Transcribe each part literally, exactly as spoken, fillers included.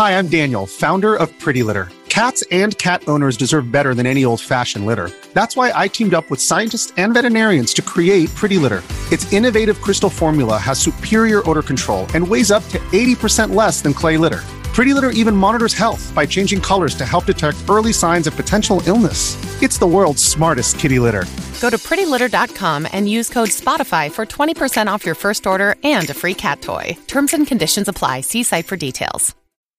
Hi, I'm Daniel, founder of Pretty Litter. Cats and cat owners deserve better than any old-fashioned litter. That's why I teamed up with scientists and veterinarians to create Pretty Litter. Its innovative crystal formula has superior odor control and weighs up to eighty percent less than clay litter. Pretty Litter even monitors health by changing colors to help detect early signs of potential illness. It's the world's smartest kitty litter. Go to pretty litter dot com and use code SPOTIFY for twenty percent off your first order and a free cat toy. Terms and conditions apply. See site for details.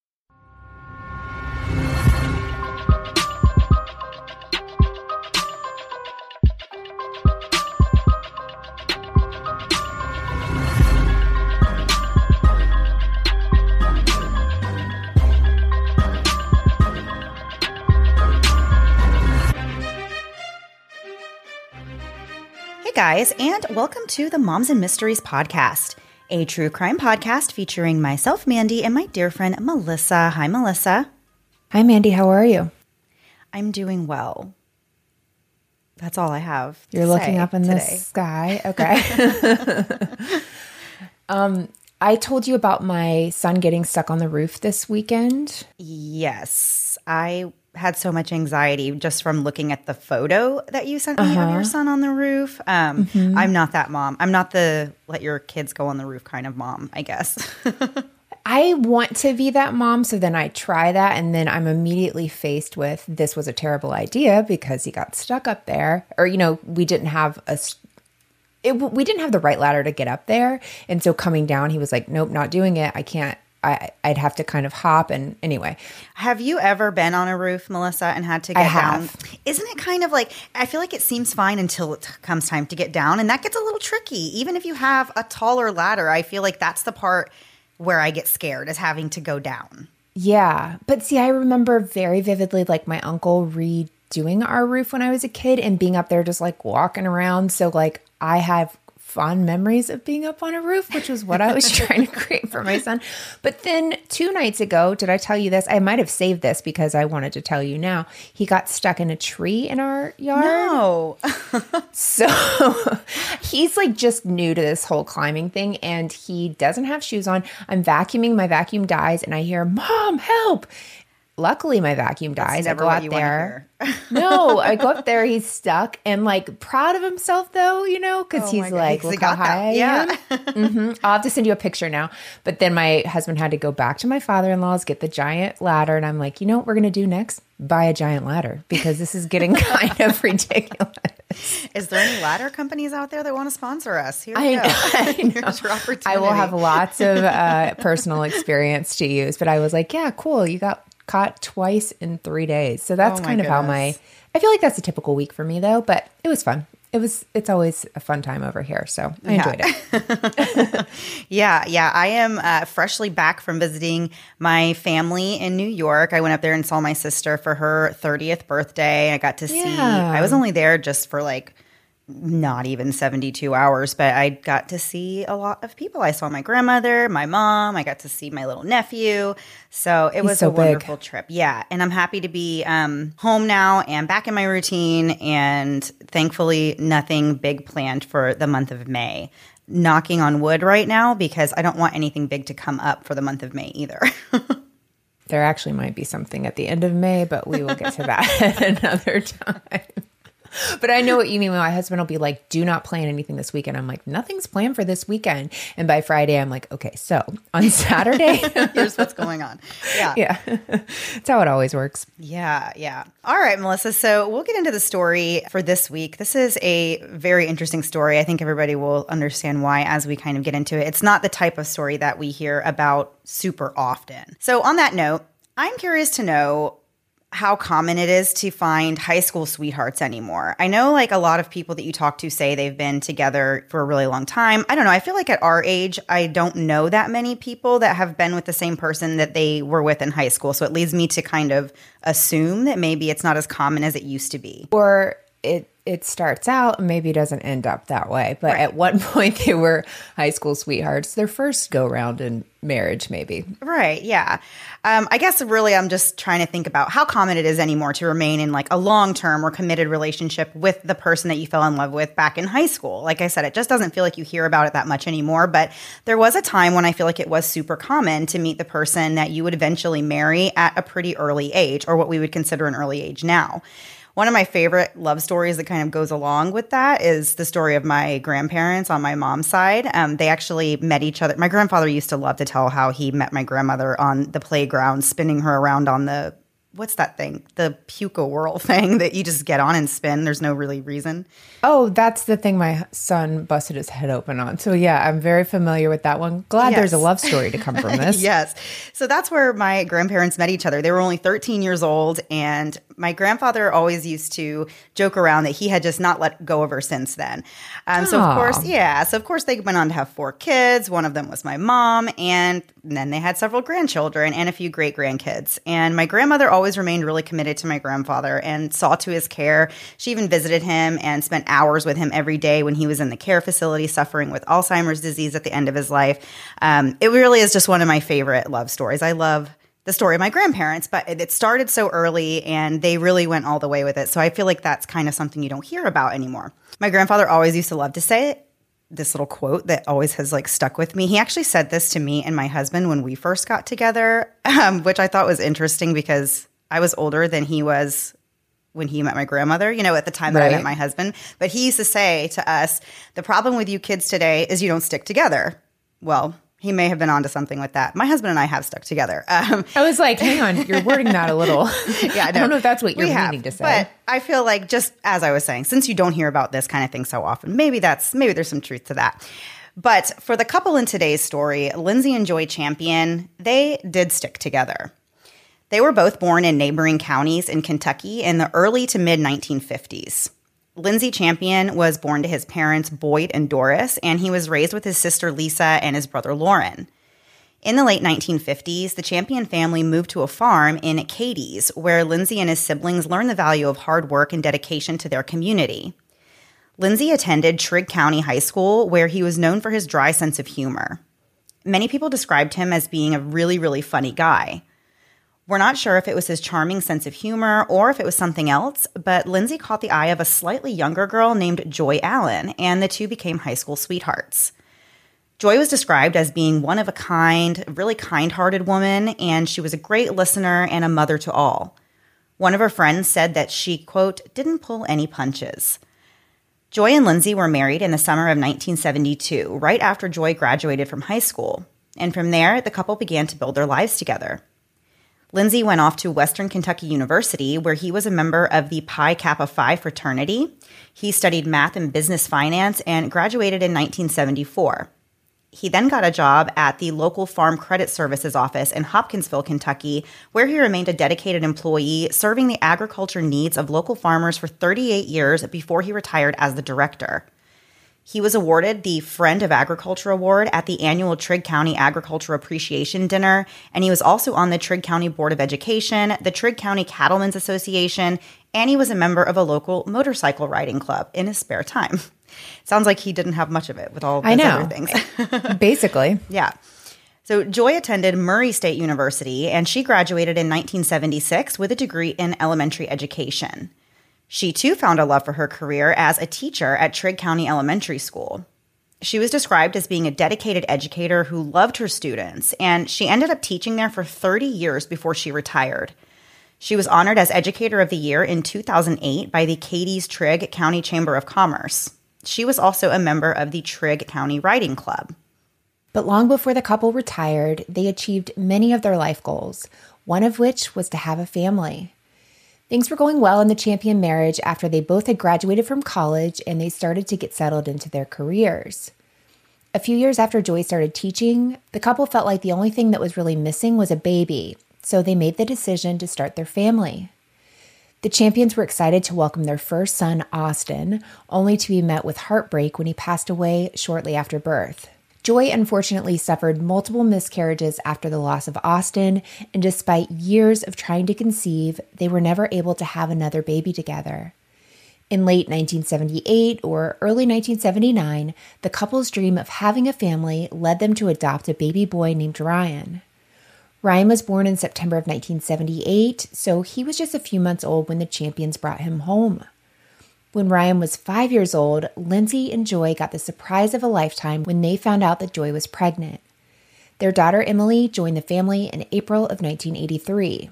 Guys, and welcome to the Moms and Mysteries podcast, a true crime podcast featuring myself, Mandy, and my dear friend, Melissa. Hi, Melissa. Hi, Mandy. How are you? I'm doing well. That's all I have. You're looking up in today. the sky. Okay. um, I told you about my son getting stuck on the roof this weekend. Yes. I had so much anxiety just from looking at the photo that you sent me uh-huh. of your son on the roof. Um, mm-hmm. I'm not that mom. I'm not the let your kids go on the roof kind of mom, I guess. I want to be that mom, so then I try that, and then I'm immediately faced with this was a terrible idea because he got stuck up there. Or, you know, we didn't have a... It, we didn't have the right ladder to get up there. And so coming down, he was like, nope, not doing it. I can't. I, I'd have to kind of hop. And anyway. Have you ever been on a roof, Melissa, and had to get I have. down? Isn't it kind of like, I feel like it seems fine until it comes time to get down. And that gets a little tricky. Even if you have a taller ladder, I feel like that's the part where I get scared, is having to go down. Yeah. But see, I remember very vividly, like my uncle redoing our roof when I was a kid and being up there just like walking around. So like I have fond memories of being up on a roof, which was what I was trying to create for my son. But then two nights ago, did I tell you this? I might have saved this because I wanted to tell you now. He got stuck in a tree in our yard. No. So he's like just new to this whole climbing thing, and he doesn't have shoes on. I'm vacuuming, my vacuum dies, and I hear, "Mom, help." Luckily, my vacuum dies. I go out there. No, I go up there. He's stuck and like proud of himself, though, you know, because oh he's like, God. look how high I yeah. am. Mm-hmm. I'll have to send you a picture now. But then my husband had to go back to my father-in-law's, get the giant ladder. And I'm like, you know what we're going to do next? Buy a giant ladder, because this is getting kind of ridiculous. Is there any ladder companies out there that want to sponsor us? Here we I go. know. I, know. Here's your opportunity. I will have lots of uh, personal experience to use. But I was like, yeah, cool. You got caught twice in three days. So that's oh kind of goodness. how my, I feel like that's a typical week for me though, but it was fun. It was, it's always a fun time over here. So I yeah. enjoyed it. yeah. Yeah. I am uh, freshly back from visiting my family in New York. I went up there and saw my sister for her thirtieth birthday. I got to see, Yeah. I was only there just for like not even seventy-two hours, but I got to see a lot of people. I saw my grandmother, my mom, I got to see my little nephew. So it He's was so a big. wonderful trip. Yeah. And I'm happy to be um, home now and back in my routine. And thankfully, nothing big planned for the month of May. Knocking on wood right now, because I don't want anything big to come up for the month of May either. There actually might be something at the end of May, but we will get to that at another time. But I know what you mean. My husband will be like, do not plan anything this weekend. I'm like, nothing's planned for this weekend. And by Friday, I'm like, okay, so on Saturday, here's what's going on. Yeah. Yeah. That's how it always works. Yeah. Yeah. All right, Melissa. So we'll get into the story for this week. This is a very interesting story. I think everybody will understand why as we kind of get into it. It's not the type of story that we hear about super often. So on that note, I'm curious to know how common it is to find high school sweethearts anymore. I know like a lot of people that you talk to say they've been together for a really long time. I don't know. I feel like at our age, I don't know that many people that have been with the same person that they were with in high school. So it leads me to kind of assume that maybe it's not as common as it used to be. Or it it starts out and maybe doesn't end up that way. But Right. at one point, they were high school sweethearts, their first go round in marriage, maybe. Right. Yeah. Um, I guess really I'm just trying to think about how common it is anymore to remain in like a long-term or committed relationship with the person that you fell in love with back in high school. Like I said, it just doesn't feel like you hear about it that much anymore. But there was a time when I feel like it was super common to meet the person that you would eventually marry at a pretty early age, or what we would consider an early age now. One of my favorite love stories that kind of goes along with that is the story of my grandparents on my mom's side. Um, they actually met each other. My grandfather used to love to tell how he met my grandmother on the playground, spinning her around on the, what's that thing? The puka whirl thing that you just get on and spin. There's no really reason. Oh, that's the thing my son busted his head open on. So yeah, I'm very familiar with that one. Glad Yes. there's a love story to come from this. Yes. So that's where my grandparents met each other. They were only thirteen years old, and my grandfather always used to joke around that he had just not let go of her since then. Um, so, of Aw. course, yeah. So, of course, they went on to have four kids. One of them was my mom, and then they had several grandchildren and a few great-grandkids. And my grandmother always remained really committed to my grandfather and saw to his care. She even visited him and spent hours with him every day when he was in the care facility suffering with Alzheimer's disease at the end of his life. Um, it really is just one of my favorite love stories. I love the story of my grandparents, but it started so early and they really went all the way with it. So I feel like that's kind of something you don't hear about anymore. My grandfather always used to love to say this little quote that always has like stuck with me. He actually said this to me and my husband when we first got together, um, which I thought was interesting because I was older than he was when he met my grandmother, you know, at the time that Right. I met my husband. But he used to say to us, the problem with you kids today is you don't stick together. Well, he may have been onto something with that. My husband and I have stuck together. Um, I was like, hang on, you're wording that a little. yeah, I don't know if that's what you're we meaning have, to say. But I feel like, just as I was saying, since you don't hear about this kind of thing so often, maybe that's maybe there's some truth to that. But for the couple in today's story, Lindsay and Joy Champion, they did stick together. They were both born in neighboring counties in Kentucky in the early to mid nineteen fifties. Lindsay Champion was born to his parents, Boyd and Doris, and he was raised with his sister Lisa and his brother Lauren. In the late nineteen fifties, the Champion family moved to a farm in Cadiz, where Lindsay and his siblings learned the value of hard work and dedication to their community. Lindsay attended Trigg County High School, where he was known for his dry sense of humor. Many people described him as being a really, really funny guy. We're not sure if it was his charming sense of humor or if it was something else, but Lindsay caught the eye of a slightly younger girl named Joy Allen, and the two became high school sweethearts. Joy was described as being one of a kind, really kind-hearted woman, and she was a great listener and a mother to all. One of her friends said that she, quote, didn't pull any punches. Joy and Lindsay were married in the summer of nineteen seventy-two, right after Joy graduated from high school, and from there, the couple began to build their lives together. Lindsay went off to Western Kentucky University, where he was a member of the Pi Kappa Phi fraternity. He studied math and business finance and graduated in nineteen seventy-four. He then got a job at the local Farm Credit Services office in Hopkinsville, Kentucky, where he remained a dedicated employee, serving the agriculture needs of local farmers for thirty-eight years before he retired as the director. He was awarded the Friend of Agriculture Award at the annual Trigg County Agriculture Appreciation Dinner, and he was also on the Trigg County Board of Education, the Trigg County Cattlemen's Association, and he was a member of a local motorcycle riding club in his spare time. Sounds like he didn't have much of it with all I those know. other things. Basically. Yeah. So Joy attended Murray State University, and she graduated in nineteen seventy-six with a degree in elementary education. She, too, found a love for her career as a teacher at Trigg County Elementary School. She was described as being a dedicated educator who loved her students, and she ended up teaching there for thirty years before she retired. She was honored as Educator of the Year in two thousand eight by the Cadiz-Trigg County Chamber of Commerce. She was also a member of the Trigg County Riding Club. But long before the couple retired, they achieved many of their life goals, one of which was to have a family. Things were going well in the Champion marriage after they both had graduated from college and they started to get settled into their careers. A few years after Joy started teaching, the couple felt like the only thing that was really missing was a baby, so they made the decision to start their family. The Champions were excited to welcome their first son, Austin, only to be met with heartbreak when he passed away shortly after birth. Joy unfortunately suffered multiple miscarriages after the loss of Austin, and despite years of trying to conceive, they were never able to have another baby together. In late nineteen seventy-eight or early nineteen seventy-nine, the couple's dream of having a family led them to adopt a baby boy named Ryan. Ryan was born in September of nineteen seventy-eight, so he was just a few months old when the champions brought him home. When Ryan was five years old, Lindsay and Joy got the surprise of a lifetime when they found out that Joy was pregnant. Their daughter Emily joined the family in April of nineteen eighty-three.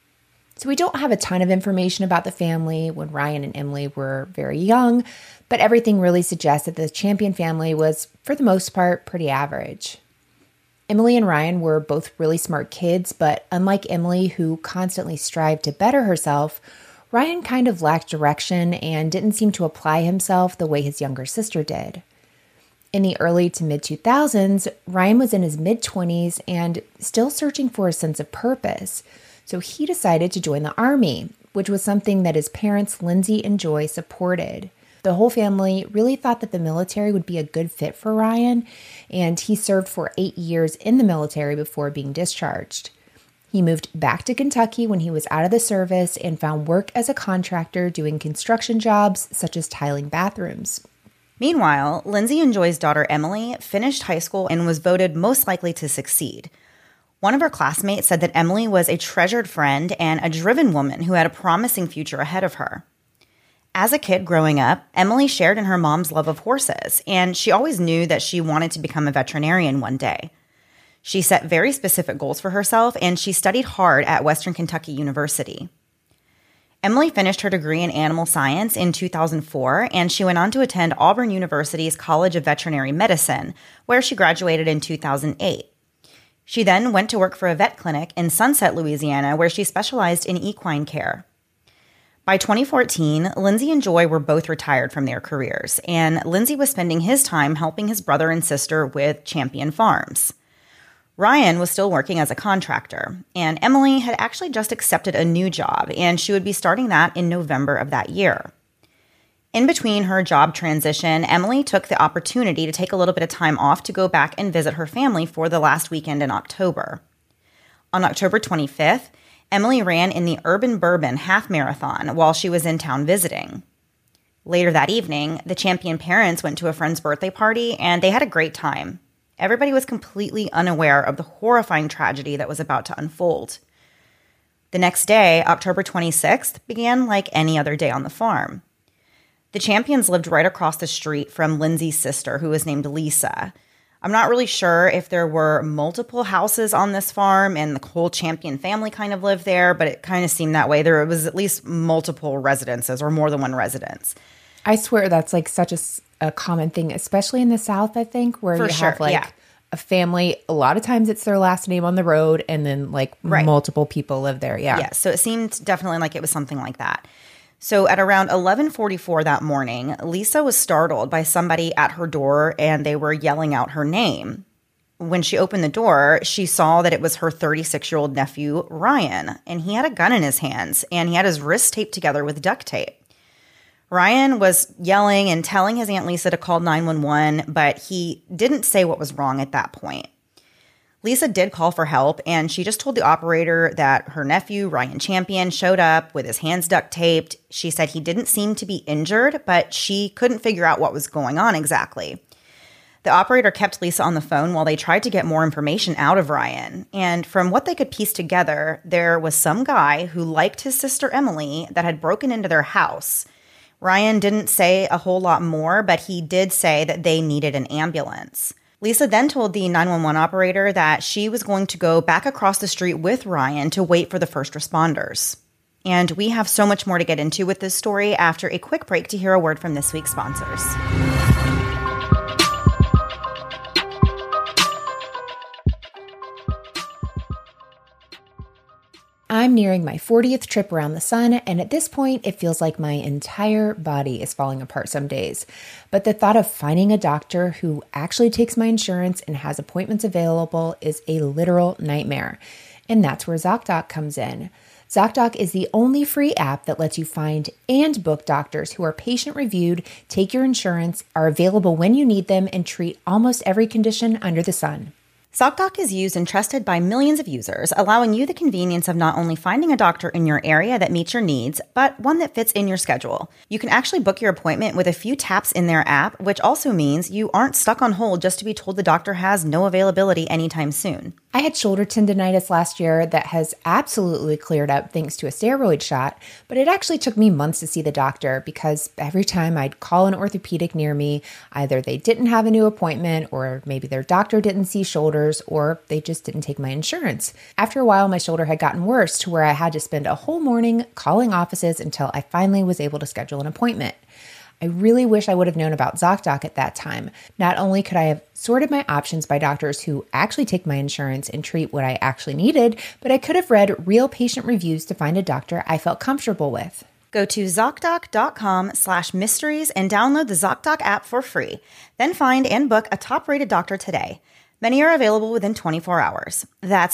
So we don't have a ton of information about the family when Ryan and Emily were very young, but everything really suggests that the Champion family was, for the most part, pretty average. Emily and Ryan were both really smart kids, but unlike Emily, who constantly strived to better herself, Ryan kind of lacked direction and didn't seem to apply himself the way his younger sister did. In the early to mid two thousands, Ryan was in his mid-twenties and still searching for a sense of purpose, so he decided to join the Army, which was something that his parents, Lindsay and Joy, supported. The whole family really thought that the military would be a good fit for Ryan, and he served for eight years in the military before being discharged. He moved back to Kentucky when he was out of the service and found work as a contractor doing construction jobs such as tiling bathrooms. Meanwhile, Lindsay and Joy's daughter Emily finished high school and was voted most likely to succeed. One of her classmates said that Emily was a treasured friend and a driven woman who had a promising future ahead of her. As a kid growing up, Emily shared in her mom's love of horses, and she always knew that she wanted to become a veterinarian one day. She set very specific goals for herself, and she studied hard at Western Kentucky University. Emily finished her degree in animal science in two thousand four, and she went on to attend Auburn University's College of Veterinary Medicine, where she graduated in two thousand eight. She then went to work for a vet clinic in Sunset, Louisiana, where she specialized in equine care. By twenty fourteen, Lindsay and Joy were both retired from their careers, and Lindsay was spending his time helping his brother and sister with Champion Farms. Ryan was still working as a contractor, and Emily had actually just accepted a new job, and she would be starting that in November of that year. In between her job transition, Emily took the opportunity to take a little bit of time off to go back and visit her family for the last weekend in October. On October twenty-fifth, Emily ran in the Urban Bourbon Half Marathon while she was in town visiting. Later that evening, the Champion parents went to a friend's birthday party, and they had a great time. Everybody was completely unaware of the horrifying tragedy that was about to unfold. The next day, October twenty-sixth, began like any other day on the farm. The Champions lived right across the street from Lindsay's sister, who was named Lisa. I'm not really sure if there were multiple houses on this farm and the whole Champion family kind of lived there, but it kind of seemed that way. There was at least multiple residences or more than one residence. I swear that's like such a, a common thing, especially in the South, I think, where For you sure, have like yeah. a family. A lot of times it's their last name on the road and then like Right. multiple people live there. Yeah. Yeah, so it seemed definitely like it was something like that. So at around eleven forty-four that morning, Lisa was startled by somebody at her door and they were yelling out her name. When she opened the door, she saw that it was her thirty-six-year-old nephew, Ryan, and he had a gun in his hands and he had his wrists taped together with duct tape. Ryan was yelling and telling his Aunt Lisa to call nine one one, but he didn't say what was wrong at that point. Lisa did call for help, and she just told the operator that her nephew, Ryan Champion, showed up with his hands duct taped. She said he didn't seem to be injured, but she couldn't figure out what was going on exactly. The operator kept Lisa on the phone while they tried to get more information out of Ryan. And from what they could piece together, there was some guy who liked his sister Emily that had broken into their house. Ryan didn't say a whole lot more, but he did say that they needed an ambulance. Lisa then told the nine one one operator that she was going to go back across the street with Ryan to wait for the first responders. And we have so much more to get into with this story after a quick break to hear a word from this week's sponsors. I'm nearing my fortieth trip around the sun, and at this point, it feels like my entire body is falling apart some days. But the thought of finding a doctor who actually takes my insurance and has appointments available is a literal nightmare. And that's where ZocDoc comes in. ZocDoc is the only free app that lets you find and book doctors who are patient-reviewed, take your insurance, are available when you need them, and treat almost every condition under the sun. ZocDoc is used and trusted by millions of users, allowing you the convenience of not only finding a doctor in your area that meets your needs, but one that fits in your schedule. You can actually book your appointment with a few taps in their app, which also means you aren't stuck on hold just to be told the doctor has no availability anytime soon. I had shoulder tendonitis last year that has absolutely cleared up thanks to a steroid shot, but it actually took me months to see the doctor because every time I'd call an orthopedic near me, either they didn't have a new appointment or maybe their doctor didn't see shoulders or they just didn't take my insurance. After a while, my shoulder had gotten worse to where I had to spend a whole morning calling offices until I finally was able to schedule an appointment. I really wish I would have known about ZocDoc at that time. Not only could I have sorted my options by doctors who actually take my insurance and treat what I actually needed, but I could have read real patient reviews to find a doctor I felt comfortable with. Go to ZocDoc.com slash mysteries and download the ZocDoc app for free. Then find and book a top-rated doctor today. Many are available within twenty-four hours. That's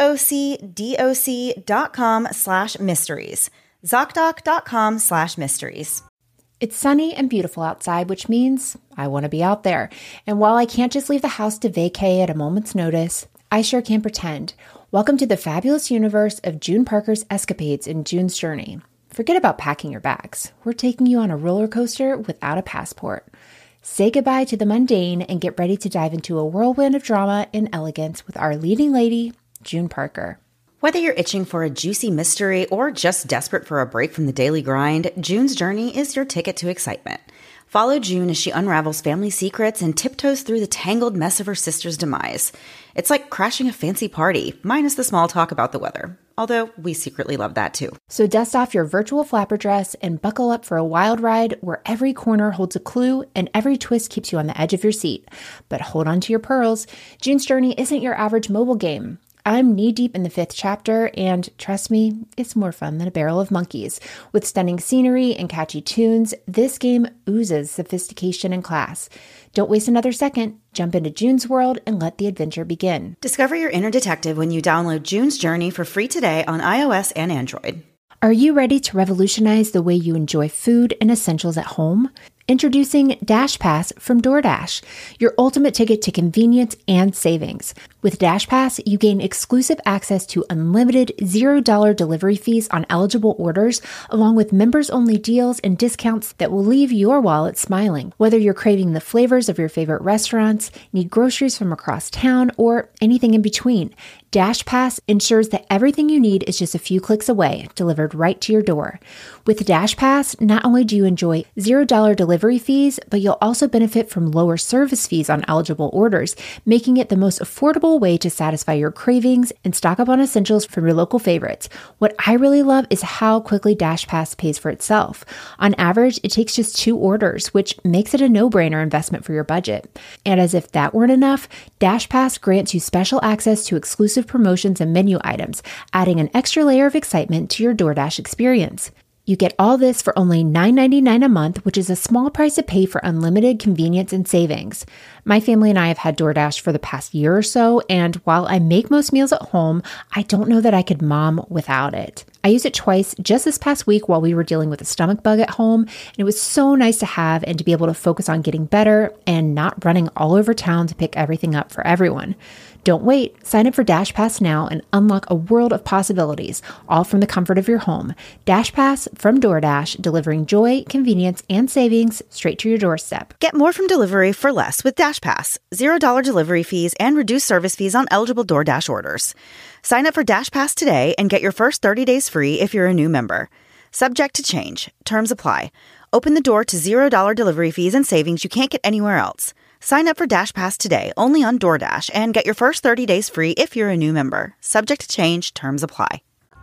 ZocDoc dot com slash mysteries. ZocDoc.com slash mysteries. It's sunny and beautiful outside, which means I want to be out there. And while I can't just leave the house to vacay at a moment's notice, I sure can pretend. Welcome to the fabulous universe of June Parker's escapades in June's Journey. Forget about packing your bags. We're taking you on a roller coaster without a passport. Say goodbye to the mundane and get ready to dive into a whirlwind of drama and elegance with our leading lady, June Parker. Whether you're itching for a juicy mystery or just desperate for a break from the daily grind, June's Journey is your ticket to excitement. Follow June as she unravels family secrets and tiptoes through the tangled mess of her sister's demise. It's like crashing a fancy party, minus the small talk about the weather. Although we secretly love that too. So dust off your virtual flapper dress and buckle up for a wild ride where every corner holds a clue and every twist keeps you on the edge of your seat. But hold on to your pearls. June's Journey isn't your average mobile game. I'm knee-deep in the fifth chapter, and trust me, it's more fun than a barrel of monkeys. With stunning scenery and catchy tunes, this game oozes sophistication and class. Don't waste another second. Jump into June's world and let the adventure begin. Discover your inner detective when you download June's Journey for free today on iOS and Android. Are you ready to revolutionize the way you enjoy food and essentials at home? Introducing DashPass from DoorDash, your ultimate ticket to convenience and savings. With DashPass, you gain exclusive access to unlimited zero dollar delivery fees on eligible orders, along with members-only deals and discounts that will leave your wallet smiling. Whether you're craving the flavors of your favorite restaurants, need groceries from across town, or anything in between, DashPass ensures that everything you need is just a few clicks away, delivered right to your door. With DashPass, not only do you enjoy zero dollar delivery fees, but you'll also benefit from lower service fees on eligible orders, making it the most affordable way to satisfy your cravings and stock up on essentials from your local favorites. What I really love is how quickly DashPass pays for itself. On average, it takes just two orders, which makes it a no-brainer investment for your budget. And as if that weren't enough, DashPass grants you special access to exclusive promotions and menu items, adding an extra layer of excitement to your DoorDash experience. You get all this for only nine ninety-nine a month, which is a small price to pay for unlimited convenience and savings. My family and I have had DoorDash for the past year or so, and while I make most meals at home, I don't know that I could mom without it. I used it twice just this past week while we were dealing with a stomach bug at home, and it was so nice to have and to be able to focus on getting better and not running all over town to pick everything up for everyone. Don't wait. Sign up for DashPass now and unlock a world of possibilities, all from the comfort of your home. DashPass from DoorDash, delivering joy, convenience, and savings straight to your doorstep. Get more from delivery for less with DashPass. Zero dollar delivery fees and reduced service fees on eligible DoorDash orders. Sign up for DashPass today and get your first thirty days free if you're a new member. Subject to change. Terms apply. Open the door to zero dollar delivery fees and savings you can't get anywhere else. Sign up for DashPass today only on DoorDash and get your first thirty days free if you're a new member. Subject to change. Terms apply.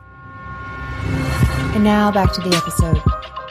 And now back to the episode.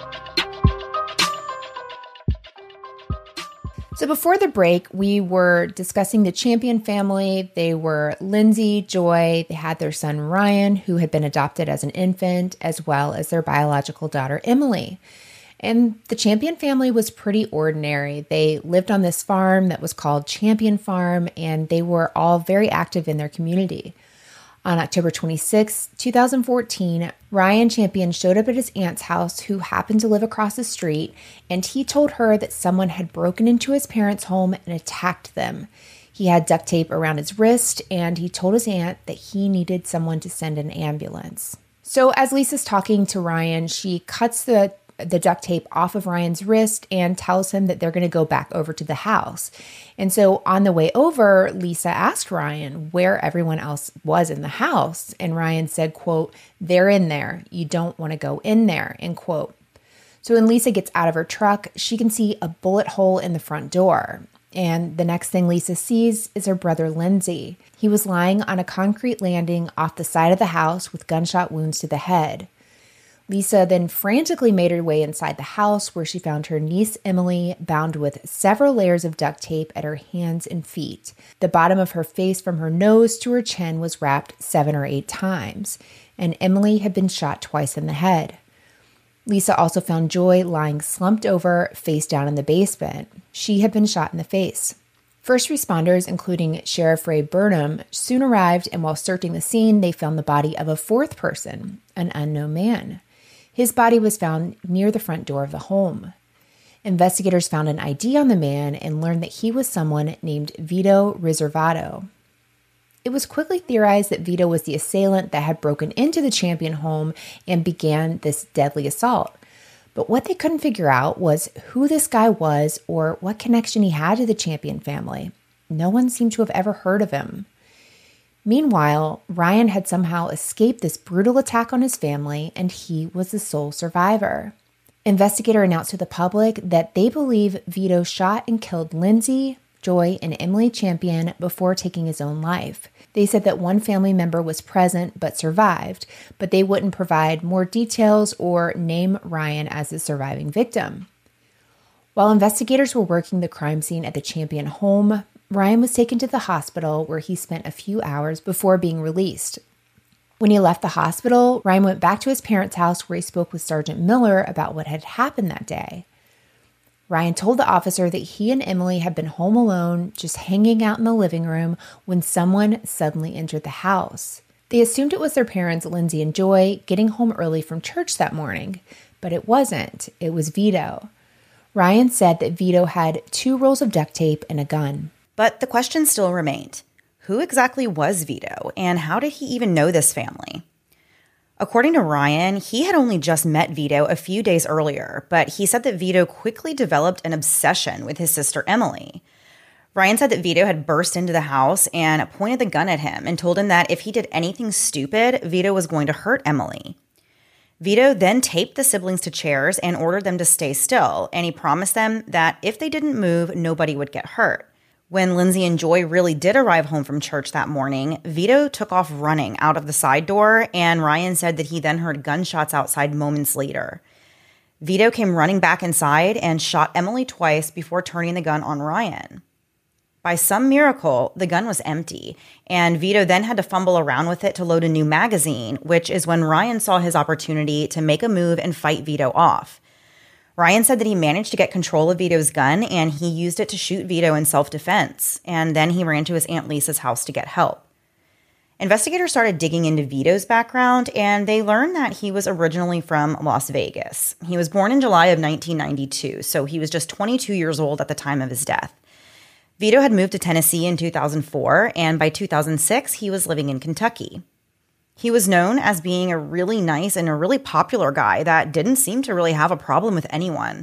So before the break, we were discussing the Champion family. They were Lindsay, Joy. They had their son, Ryan, who had been adopted as an infant, as well as their biological daughter, Emily. And the Champion family was pretty ordinary. They lived on this farm that was called Champion Farm, and they were all very active in their community. On October twenty-sixth, twenty fourteen, Ryan Champion showed up at his aunt's house, who happened to live across the street, and he told her that someone had broken into his parents' home and attacked them. He had duct tape around his wrist, and he told his aunt that he needed someone to send an ambulance. So as Lisa's talking to Ryan, she cuts the the duct tape off of Ryan's wrist and tells him that they're going to go back over to the house. And so on the way over, Lisa asked Ryan where everyone else was in the house. And Ryan said, quote, "They're in there. You don't want to go in there," end quote. So when Lisa gets out of her truck, she can see a bullet hole in the front door. And the next thing Lisa sees is her brother, Lindsay. He was lying on a concrete landing off the side of the house with gunshot wounds to the head. Lisa then frantically made her way inside the house, where she found her niece, Emily, bound with several layers of duct tape at her hands and feet. The bottom of her face from her nose to her chin was wrapped seven or eight times, and Emily had been shot twice in the head. Lisa also found Joy lying slumped over, face down in the basement. She had been shot in the face. First responders, including Sheriff Ray Burnham, soon arrived, and while searching the scene, they found the body of a fourth person, an unknown man. His body was found near the front door of the home. Investigators found an I D on the man and learned that he was someone named Vito Riservato. It was quickly theorized that Vito was the assailant that had broken into the Champion home and began this deadly assault. But what they couldn't figure out was who this guy was or what connection he had to the Champion family. No one seemed to have ever heard of him. Meanwhile, Ryan had somehow escaped this brutal attack on his family, and he was the sole survivor. Investigator announced to the public that they believe Vito shot and killed Lindsay, Joy, and Emily Champion before taking his own life. They said that one family member was present but survived, but they wouldn't provide more details or name Ryan as the surviving victim. While investigators were working the crime scene at the Champion home, Ryan was taken to the hospital, where he spent a few hours before being released. When he left the hospital, Ryan went back to his parents' house, where he spoke with Sergeant Miller about what had happened that day. Ryan told the officer that he and Emily had been home alone, just hanging out in the living room, when someone suddenly entered the house. They assumed it was their parents, Lindsay and Joy, getting home early from church that morning, but it wasn't. It was Vito. Ryan said that Vito had two rolls of duct tape and a gun. But the question still remained. Who exactly was Vito, and how did he even know this family? According to Ryan, he had only just met Vito a few days earlier, but he said that Vito quickly developed an obsession with his sister Emily. Ryan said that Vito had burst into the house and pointed the gun at him and told him that if he did anything stupid, Vito was going to hurt Emily. Vito then taped the siblings to chairs and ordered them to stay still, and he promised them that if they didn't move, nobody would get hurt. When Lindsay and Joy really did arrive home from church that morning, Vito took off running out of the side door, and Ryan said that he then heard gunshots outside moments later. Vito came running back inside and shot Emily twice before turning the gun on Ryan. By some miracle, the gun was empty, and Vito then had to fumble around with it to load a new magazine, which is when Ryan saw his opportunity to make a move and fight Vito off. Ryan said that he managed to get control of Vito's gun, and he used it to shoot Vito in self-defense, and then he ran to his Aunt Lisa's house to get help. Investigators started digging into Vito's background, and they learned that he was originally from Las Vegas. He was born in July of nineteen ninety-two, so he was just twenty-two years old at the time of his death. Vito had moved to Tennessee in two thousand four, and by two thousand six, he was living in Kentucky. He was known as being a really nice and a really popular guy that didn't seem to really have a problem with anyone.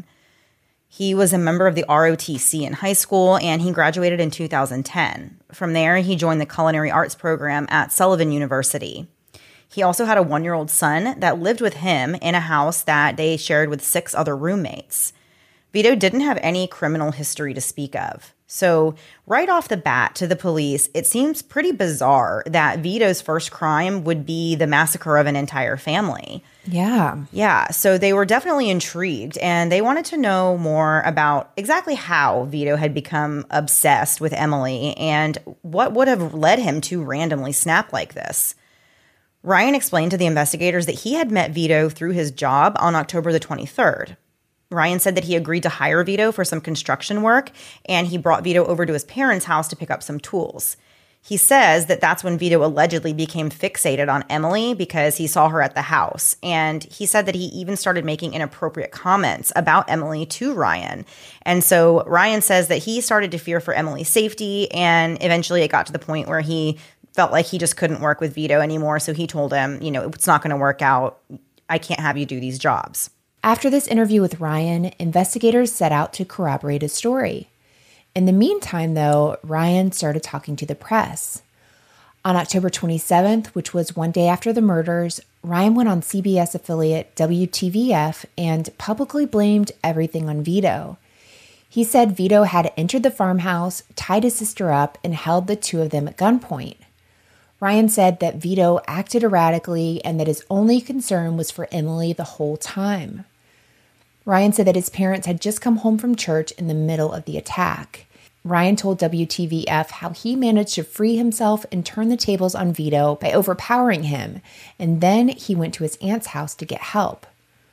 He was a member of the R O T C in high school, and he graduated in two thousand ten. From there, he joined the culinary arts program at Sullivan University. He also had a one-year-old son that lived with him in a house that they shared with six other roommates. Vito didn't have any criminal history to speak of. So right off the bat to the police, it seems pretty bizarre that Vito's first crime would be the massacre of an entire family. Yeah. Yeah. So they were definitely intrigued, and they wanted to know more about exactly how Vito had become obsessed with Emily and what would have led him to randomly snap like this. Ryan explained to the investigators that he had met Vito through his job on October the twenty-third. Ryan said that he agreed to hire Vito for some construction work, and he brought Vito over to his parents' house to pick up some tools. He says that that's when Vito allegedly became fixated on Emily because he saw her at the house. And he said that he even started making inappropriate comments about Emily to Ryan. And so Ryan says that he started to fear for Emily's safety. And eventually it got to the point where he felt like he just couldn't work with Vito anymore. So he told him, you know, it's not going to work out. I can't have you do these jobs. After this interview with Ryan, investigators set out to corroborate his story. In the meantime, though, Ryan started talking to the press. On October twenty-seventh, which was one day after the murders, Ryan went on C B S affiliate W T V F and publicly blamed everything on Vito. He said Vito had entered the farmhouse, tied his sister up, and held the two of them at gunpoint. Ryan said that Vito acted erratically and that his only concern was for Emily the whole time. Ryan said that his parents had just come home from church in the middle of the attack. Ryan told W T V F how he managed to free himself and turn the tables on Vito by overpowering him, and then he went to his aunt's house to get help.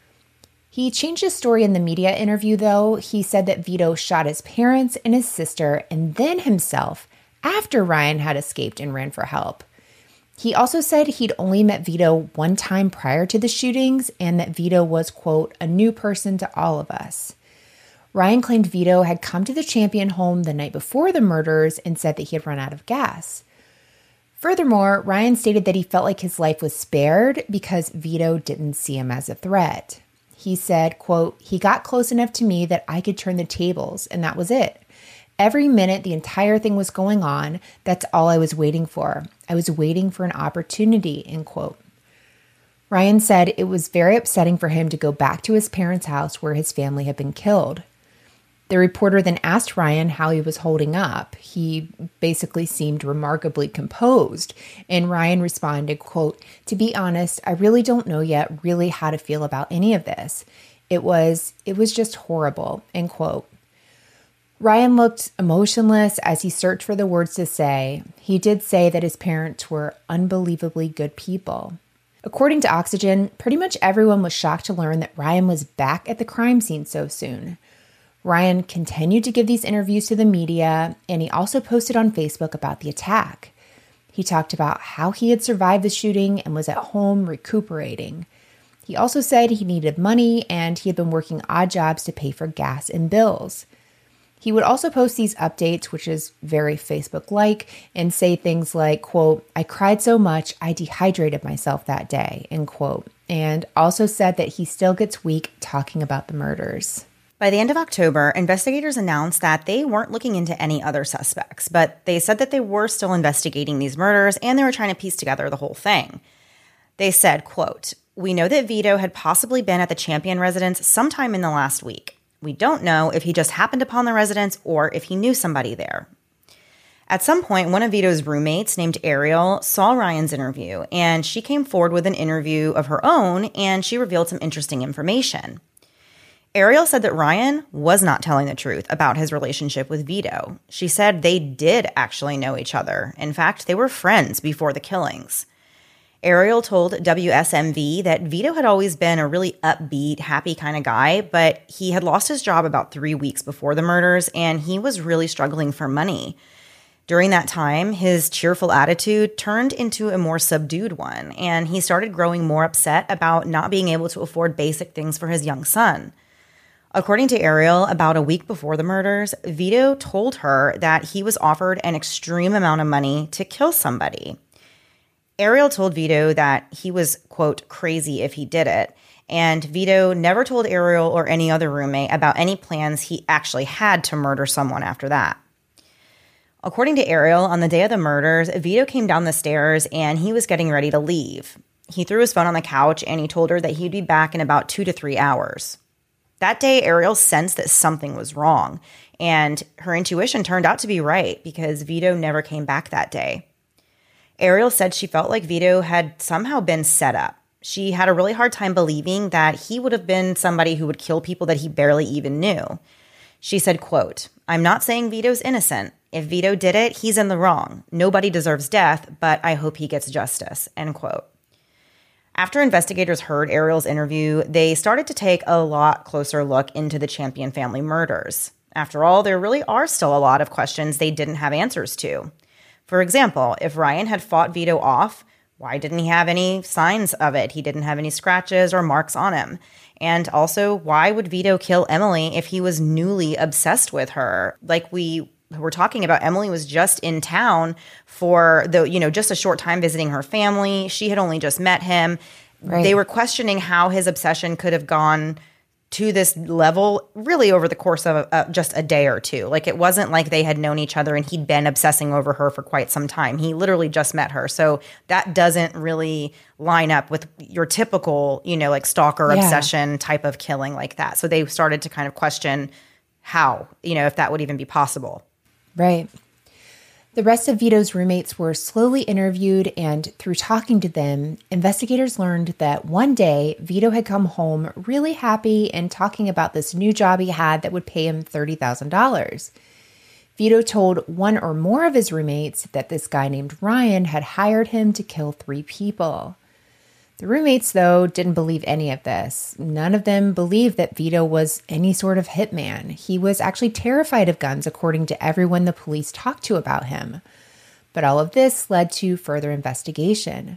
He changed his story in the media interview, though. He said that Vito shot his parents and his sister and then himself after Ryan had escaped and ran for help. He also said he'd only met Vito one time prior to the shootings and that Vito was, quote, a new person to all of us. Ryan claimed Vito had come to the Champion home the night before the murders and said that he had run out of gas. Furthermore, Ryan stated that he felt like his life was spared because Vito didn't see him as a threat. He said, quote, he got close enough to me that I could turn the tables, and that was it. Every minute the entire thing was going on, that's all I was waiting for. I was waiting for an opportunity, end quote. Ryan said it was very upsetting for him to go back to his parents' house where his family had been killed. The reporter then asked Ryan how he was holding up. He basically seemed remarkably composed, and Ryan responded, quote, to be honest, I really don't know yet really how to feel about any of this. It was, it was just horrible, end quote. Ryan looked emotionless as he searched for the words to say. He did say that his parents were unbelievably good people. According to Oxygen, pretty much everyone was shocked to learn that Ryan was back at the crime scene so soon. Ryan continued to give these interviews to the media, and he also posted on Facebook about the attack. He talked about how he had survived the shooting and was at home recuperating. He also said he needed money and he had been working odd jobs to pay for gas and bills. He would also post these updates, which is very Facebook-like, and say things like, quote, I cried so much I dehydrated myself that day, end quote, and also said that he still gets weak talking about the murders. By the end of October, investigators announced that they weren't looking into any other suspects, but they said that they were still investigating these murders and they were trying to piece together the whole thing. They said, quote, we know that Vito had possibly been at the Champion residence sometime in the last week. We don't know if he just happened upon the residence or if he knew somebody there. At some point, one of Vito's roommates named Ariel saw Ryan's interview, and she came forward with an interview of her own, and she revealed some interesting information. Ariel said that Ryan was not telling the truth about his relationship with Vito. She said they did actually know each other. In fact, they were friends before the killings. Ariel told W S M V that Vito had always been a really upbeat, happy kind of guy, but he had lost his job about three weeks before the murders, and he was really struggling for money. During that time, his cheerful attitude turned into a more subdued one, and he started growing more upset about not being able to afford basic things for his young son. According to Ariel, about a week before the murders, Vito told her that he was offered an extreme amount of money to kill somebody. Ariel told Vito that he was, quote, crazy if he did it, and Vito never told Ariel or any other roommate about any plans he actually had to murder someone after that. According to Ariel, on the day of the murders, Vito came down the stairs and he was getting ready to leave. He threw his phone on the couch and he told her that he'd be back in about two to three hours. That day, Ariel sensed that something was wrong, and her intuition turned out to be right because Vito never came back that day. Ariel said she felt like Vito had somehow been set up. She had a really hard time believing that he would have been somebody who would kill people that he barely even knew. She said, quote, I'm not saying Vito's innocent. If Vito did it, he's in the wrong. Nobody deserves death, but I hope he gets justice, end quote. After investigators heard Ariel's interview, they started to take a lot closer look into the Champion family murders. After all, there really are still a lot of questions they didn't have answers to. For example, if Ryan had fought Vito off, why didn't he have any signs of it? He didn't have any scratches or marks on him. And also, why would Vito kill Emily if he was newly obsessed with her? Like we were talking about, Emily was just in town for the, you know, just a short time visiting her family. She had only just met him. Right. They were questioning how his obsession could have gone to this level really over the course of uh, just a day or two. Like it wasn't like they had known each other and he'd been obsessing over her for quite some time. He literally just met her. So that doesn't really line up with your typical, you know, like stalker yeah. obsession type of killing like that. So they started to kind of question how, you know, if that would even be possible. Right. The rest of Vito's roommates were slowly interviewed, and through talking to them, investigators learned that one day Vito had come home really happy and talking about this new job he had that would pay him thirty thousand dollars. Vito told one or more of his roommates that this guy named Ryan had hired him to kill three people. The roommates, though, didn't believe any of this. None of them believed that Vito was any sort of hitman. He was actually terrified of guns, according to everyone the police talked to about him. But all of this led to further investigation.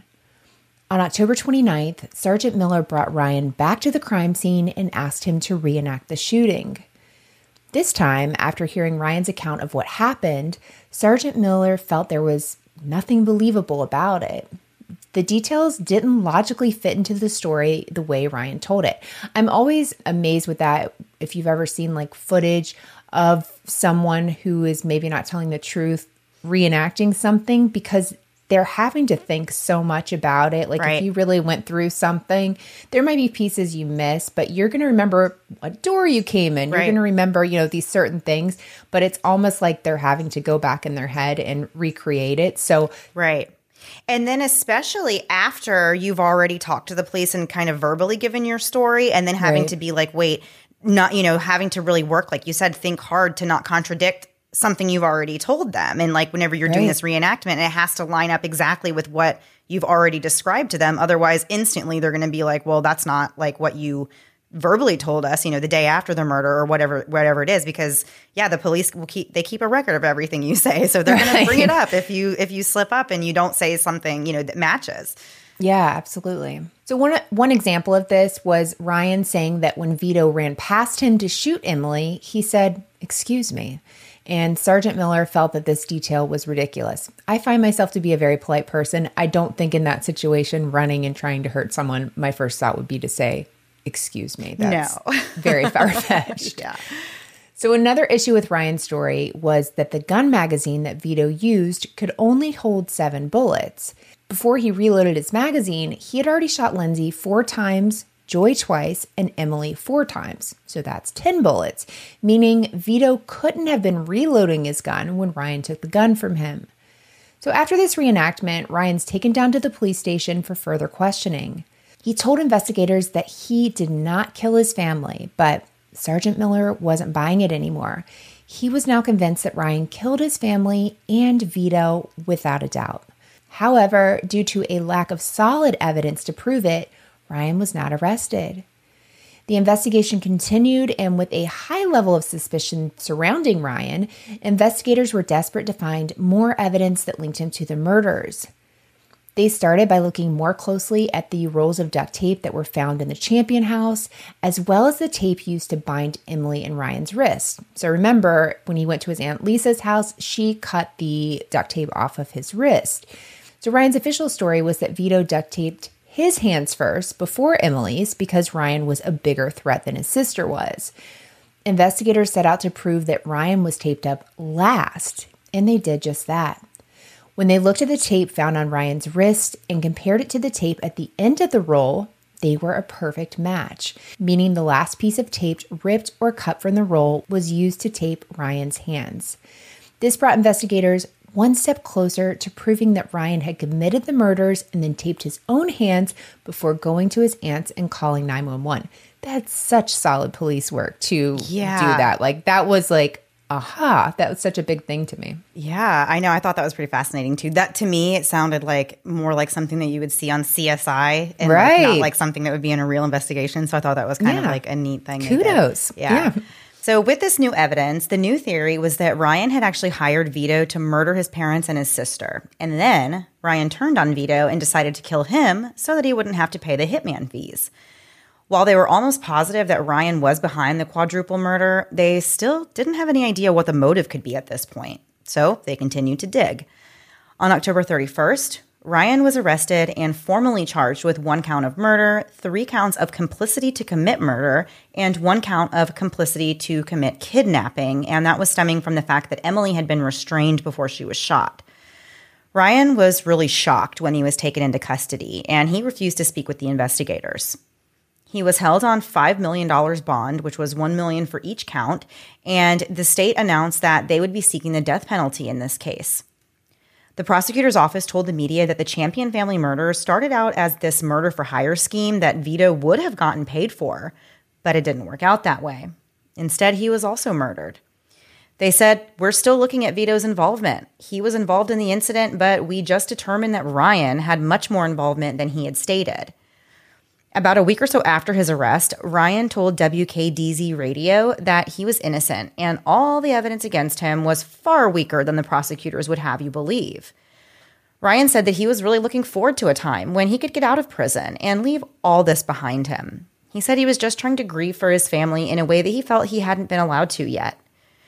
On October twenty-ninth, Sergeant Miller brought Ryan back to the crime scene and asked him to reenact the shooting. This time, after hearing Ryan's account of what happened, Sergeant Miller felt there was nothing believable about it. The details didn't logically fit into the story the way Ryan told it. I'm always amazed with that if you've ever seen like footage of someone who is maybe not telling the truth, reenacting something, because they're having to think so much about it. Like right. if you really went through something, there might be pieces you miss, but you're going to remember what door you came in. Right. You're going to remember, you know, these certain things, but it's almost like they're having to go back in their head and recreate it. So, right. And then especially after you've already talked to the police and kind of verbally given your story, and then having right. to be like, wait, not, you know, having to really work, like you said, think hard to not contradict something you've already told them. And like whenever you're right. doing this reenactment, it has to line up exactly with what you've already described to them. Otherwise, instantly they're going to be like, well, that's not like what you verbally told us, you know, the day after the murder or whatever, whatever it is, because yeah, the police will keep, they keep a record of everything you say. So they're right. going to bring it up if you, if you slip up and you don't say something, you know, that matches. Yeah, absolutely. So one, one example of this was Ryan saying that when Vito ran past him to shoot Emily, he said, "Excuse me." And Sergeant Miller felt that this detail was ridiculous. I find myself to be a very polite person. I don't think in that situation, running and trying to hurt someone, my first thought would be to say, "Excuse me." That's no. very far-fetched. Yeah. So another issue with Ryan's story was that the gun magazine that Vito used could only hold seven bullets. Before he reloaded his magazine, he had already shot Lindsay four times, Joy twice, and Emily four times. So that's ten bullets, meaning Vito couldn't have been reloading his gun when Ryan took the gun from him. So after this reenactment, Ryan's taken down to the police station for further questioning. He told investigators that he did not kill his family, but Sergeant Miller wasn't buying it anymore. He was now convinced that Ryan killed his family and Vito without a doubt. However, due to a lack of solid evidence to prove it, Ryan was not arrested. The investigation continued, and with a high level of suspicion surrounding Ryan, investigators were desperate to find more evidence that linked him to the murders. They started by looking more closely at the rolls of duct tape that were found in the Champion house, as well as the tape used to bind Emily and Ryan's wrists. So remember, when he went to his Aunt Lisa's house, she cut the duct tape off of his wrist. So Ryan's official story was that Vito duct taped his hands first before Emily's because Ryan was a bigger threat than his sister was. Investigators set out to prove that Ryan was taped up last, and they did just that. When they looked at the tape found on Ryan's wrist and compared it to the tape at the end of the roll, they were a perfect match, meaning the last piece of tape ripped or cut from the roll was used to tape Ryan's hands. This brought investigators one step closer to proving that Ryan had committed the murders and then taped his own hands before going to his aunt's and calling nine one one. That's such solid police work to yeah. do that. Like, that was like, aha, that was such a big thing to me. Yeah, I know. I thought that was pretty fascinating too. That to me, it sounded like more like something that you would see on C S I and right. like, not like something that would be in a real investigation. So I thought that was kind yeah. of like a neat thing. Kudos. Yeah. yeah. So with this new evidence, the new theory was that Ryan had actually hired Vito to murder his parents and his sister. And then Ryan turned on Vito and decided to kill him so that he wouldn't have to pay the hitman fees. While they were almost positive that Ryan was behind the quadruple murder, they still didn't have any idea what the motive could be at this point. So they continued to dig. On October thirty-first, Ryan was arrested and formally charged with one count of murder, three counts of complicity to commit murder, and one count of complicity to commit kidnapping, and that was stemming from the fact that Emily had been restrained before she was shot. Ryan was really shocked when he was taken into custody, and he refused to speak with the investigators. He was held on five million dollars bond, which was one million dollars for each count, and the state announced that they would be seeking the death penalty in this case. The prosecutor's office told the media that the Champion family murder started out as this murder-for-hire scheme that Vito would have gotten paid for, but it didn't work out that way. Instead, he was also murdered. They said, "We're still looking at Vito's involvement. He was involved in the incident, but we just determined that Ryan had much more involvement than he had stated." About a week or so after his arrest, Ryan told W K D Z Radio that he was innocent and all the evidence against him was far weaker than the prosecutors would have you believe. Ryan said that he was really looking forward to a time when he could get out of prison and leave all this behind him. He said he was just trying to grieve for his family in a way that he felt he hadn't been allowed to yet.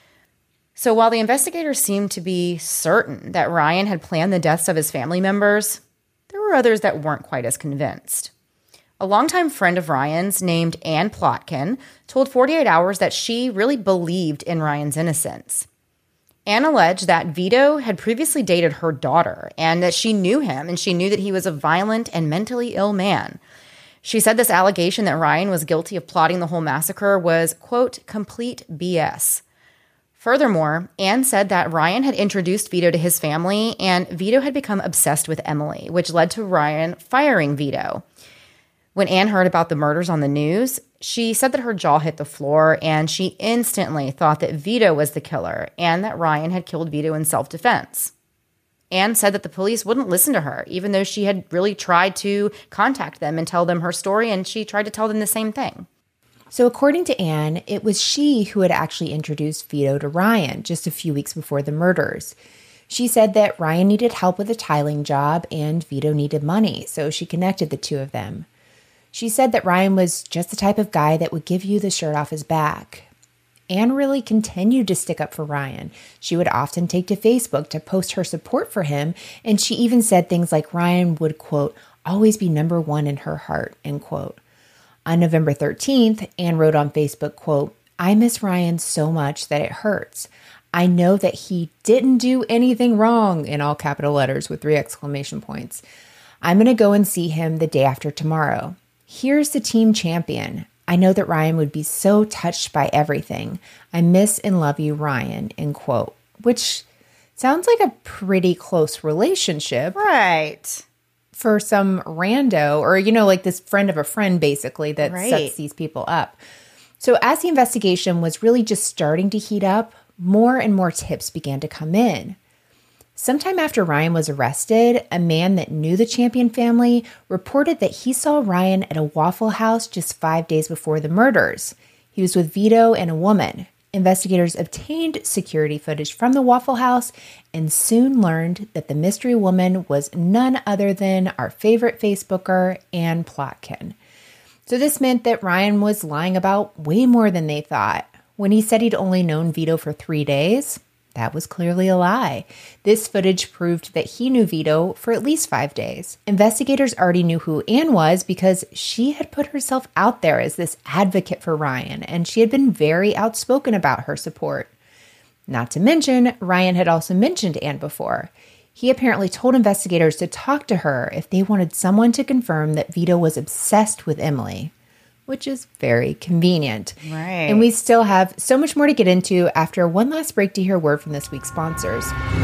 So while the investigators seemed to be certain that Ryan had planned the deaths of his family members, there were others that weren't quite as convinced. A longtime friend of Ryan's named Ann Plotkin told forty-eight hours that she really believed in Ryan's innocence. Ann alleged that Vito had previously dated her daughter and that she knew him and she knew that he was a violent and mentally ill man. She said this allegation that Ryan was guilty of plotting the whole massacre was, quote, complete B S. Furthermore, Ann said that Ryan had introduced Vito to his family and Vito had become obsessed with Emily, which led to Ryan firing Vito. When Ann heard about the murders on the news, she said that her jaw hit the floor and she instantly thought that Vito was the killer and that Ryan had killed Vito in self-defense. Ann said that the police wouldn't listen to her, even though she had really tried to contact them and tell them her story, and she tried to tell them the same thing. So according to Ann, it was she who had actually introduced Vito to Ryan just a few weeks before the murders. She said that Ryan needed help with a tiling job and Vito needed money, so she connected the two of them. She said that Ryan was just the type of guy that would give you the shirt off his back. Ann really continued to stick up for Ryan. She would often take to Facebook to post her support for him, and she even said things like Ryan would, quote, always be number one in her heart, end quote. On November thirteenth, Ann wrote on Facebook, quote, I miss Ryan so much that it hurts. I know that he didn't do anything wrong, in all capital letters with three exclamation points. I'm going to go and see him the day after tomorrow. Here's the team champion. I know that Ryan would be so touched by everything. I miss and love you, Ryan, end quote. Which sounds like a pretty close relationship. Right. For some rando, or, you know, like this friend of a friend, basically, that right. sets these people up. So as the investigation was really just starting to heat up, more and more tips began to come in. Sometime after Ryan was arrested, a man that knew the Champion family reported that he saw Ryan at a Waffle House just five days before the murders. He was with Vito and a woman. Investigators obtained security footage from the Waffle House and soon learned that the mystery woman was none other than our favorite Facebooker, Ann Plotkin. So this meant that Ryan was lying about way more than they thought. When he said he'd only known Vito for three days, that was clearly a lie. This footage proved that he knew Vito for at least five days. Investigators already knew who Ann was because she had put herself out there as this advocate for Ryan, and she had been very outspoken about her support. Not to mention, Ryan had also mentioned Ann before. He apparently told investigators to talk to her if they wanted someone to confirm that Vito was obsessed with Emily, which is very convenient. Right. And we still have so much more to get into after one last break to hear a word from this week's sponsors.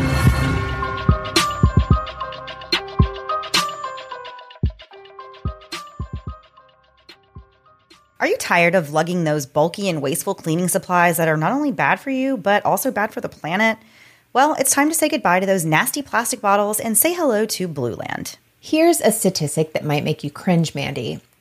Are you tired of lugging those bulky and wasteful cleaning supplies that are not only bad for you, but also bad for the planet? Well, it's time to say goodbye to those nasty plastic bottles and say hello to Blue Land. Here's a statistic that might make you cringe, Mandy.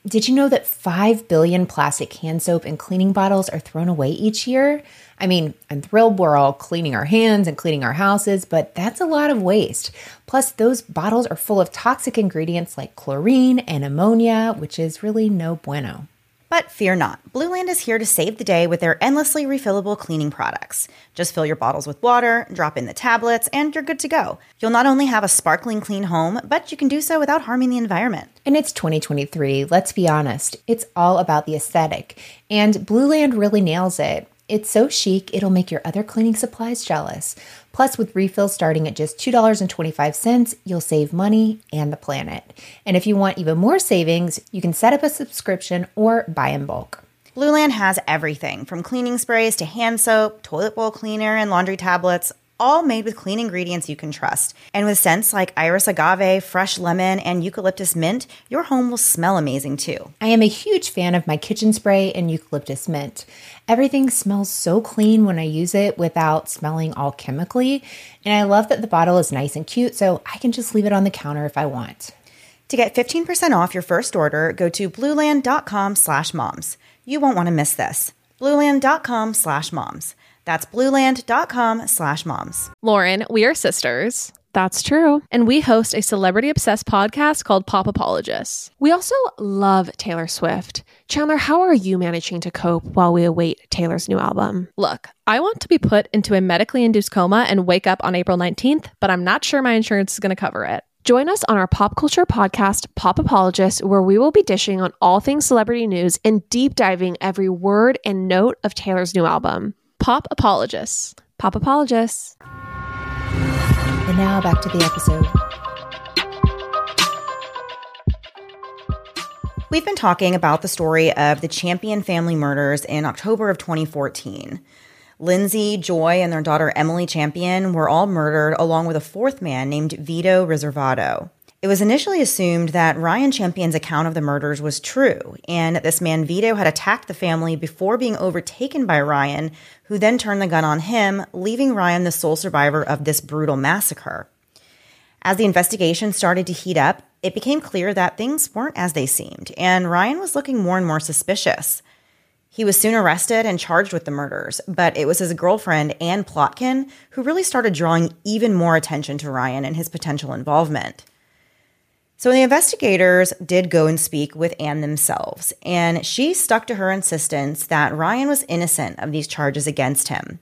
Did you know that five billion plastic hand soap and cleaning bottles are thrown away each year? I mean, I'm thrilled we're all cleaning our hands and cleaning our houses, but that's a lot of waste. Plus, those bottles are full of toxic ingredients like chlorine and ammonia, which is really no bueno. But fear not, Blueland is here to save the day with their endlessly refillable cleaning products. Just fill your bottles with water, drop in the tablets, and you're good to go. You'll not only have a sparkling clean home, but you can do so without harming the environment. And it's twenty twenty-three, let's be honest. It's all about the aesthetic, and Blueland really nails it. It's so chic, it'll make your other cleaning supplies jealous. Plus, with refills starting at just two dollars and twenty-five cents, you'll save money and the planet. And if you want even more savings, you can set up a subscription or buy in bulk. Blueland has everything from cleaning sprays to hand soap, toilet bowl cleaner, and laundry tablets, all made with clean ingredients you can trust. And with scents like iris agave, fresh lemon, and eucalyptus mint, your home will smell amazing too. I am a huge fan of my kitchen spray and eucalyptus mint. Everything smells so clean when I use it without smelling all chemically. And I love that the bottle is nice and cute, so I can just leave it on the counter if I want. To get fifteen percent off your first order, go to blueland.com slash moms. You won't want to miss this. blueland.com slash moms. That's blueland.com slash moms. Lauren, we are sisters. That's true. And we host a celebrity-obsessed podcast called Pop Apologists. We also love Taylor Swift. Chandler, how are you managing to cope while we await Taylor's new album? Look, I want to be put into a medically induced coma and wake up on April nineteenth, but I'm not sure my insurance is going to cover it. Join us on our pop culture podcast, Pop Apologists, where we will be dishing on all things celebrity news and deep diving every word and note of Taylor's new album. Pop Apologists. Pop Apologists. And now back to the episode. We've been talking about the story of the Champion family murders in October of twenty fourteen. Lindsay, Joy, and their daughter Emily Champion were all murdered along with a fourth man named Vito Riservato. It was initially assumed that Ryan Champion's account of the murders was true, and that this man Vito had attacked the family before being overtaken by Ryan, who then turned the gun on him, leaving Ryan the sole survivor of this brutal massacre. As the investigation started to heat up, it became clear that things weren't as they seemed, and Ryan was looking more and more suspicious. He was soon arrested and charged with the murders, but it was his girlfriend, Ann Plotkin, who really started drawing even more attention to Ryan and his potential involvement. So the investigators did go and speak with Ann themselves, and she stuck to her insistence that Ryan was innocent of these charges against him.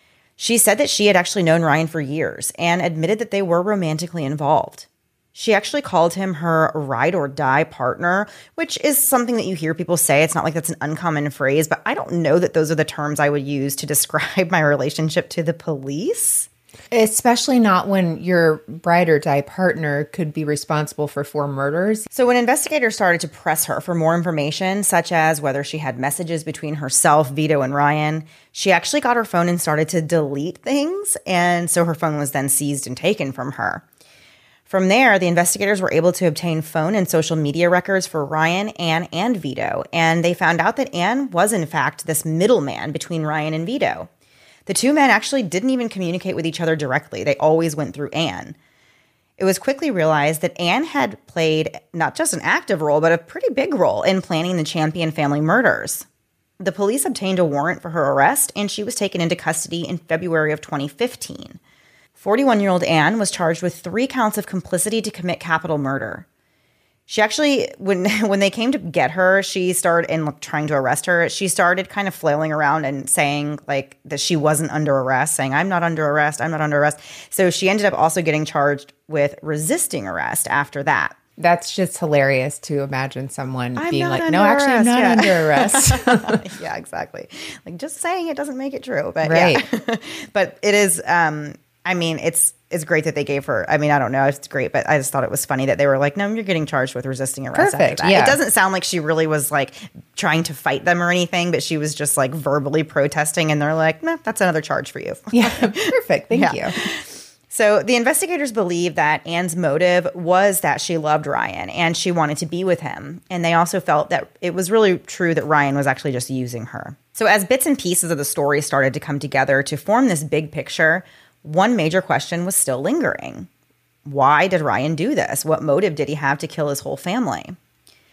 She said that she had actually known Ryan for years and admitted that they were romantically involved. She actually called him her ride or die partner, which is something that you hear people say. It's not like that's an uncommon phrase, but I don't know that those are the terms I would use to describe my relationship to the police. Especially not when your ride or die partner could be responsible for four murders. So when investigators started to press her for more information, such as whether she had messages between herself, Vito, and Ryan, she actually got her phone and started to delete things. And so her phone was then seized and taken from her. From there, the investigators were able to obtain phone and social media records for Ryan, Ann, and Vito. And they found out that Ann was, in fact, this middleman between Ryan and Vito. The two men actually didn't even communicate with each other directly. They always went through Ann. It was quickly realized that Ann had played not just an active role, but a pretty big role in planning the Champion family murders. The police obtained a warrant for her arrest, and she was taken into custody in February of twenty fifteen. forty-one-year-old Ann was charged with three counts of complicity to commit capital murder. She actually, when when they came to get her, she started, and trying to arrest her, she started kind of flailing around and saying like that she wasn't under arrest, saying, I'm not under arrest, I'm not under arrest. So she ended up also getting charged with resisting arrest after that. That's just hilarious to imagine someone I'm being not like, no, under actually, I'm not arrest." under Yeah. arrest. Yeah, exactly. Like just saying it doesn't make it true. But Right. yeah. But it is, um, I mean, it's it's great that they gave her. I mean, I don't know. It's great, but I just thought it was funny that they were like, no, you're getting charged with resisting arrest. Perfect, After that. yeah. It doesn't sound like she really was like trying to fight them or anything, but she was just like verbally protesting, and they're like, nah, that's another charge for you. Yeah, perfect. Thank Yeah. you. So the investigators believe that Ann's motive was that she loved Ryan and she wanted to be with him. And they also felt that it was really true that Ryan was actually just using her. So as bits and pieces of the story started to come together to form this big picture, one major question was still lingering. Why did Ryan do this? What motive did he have to kill his whole family?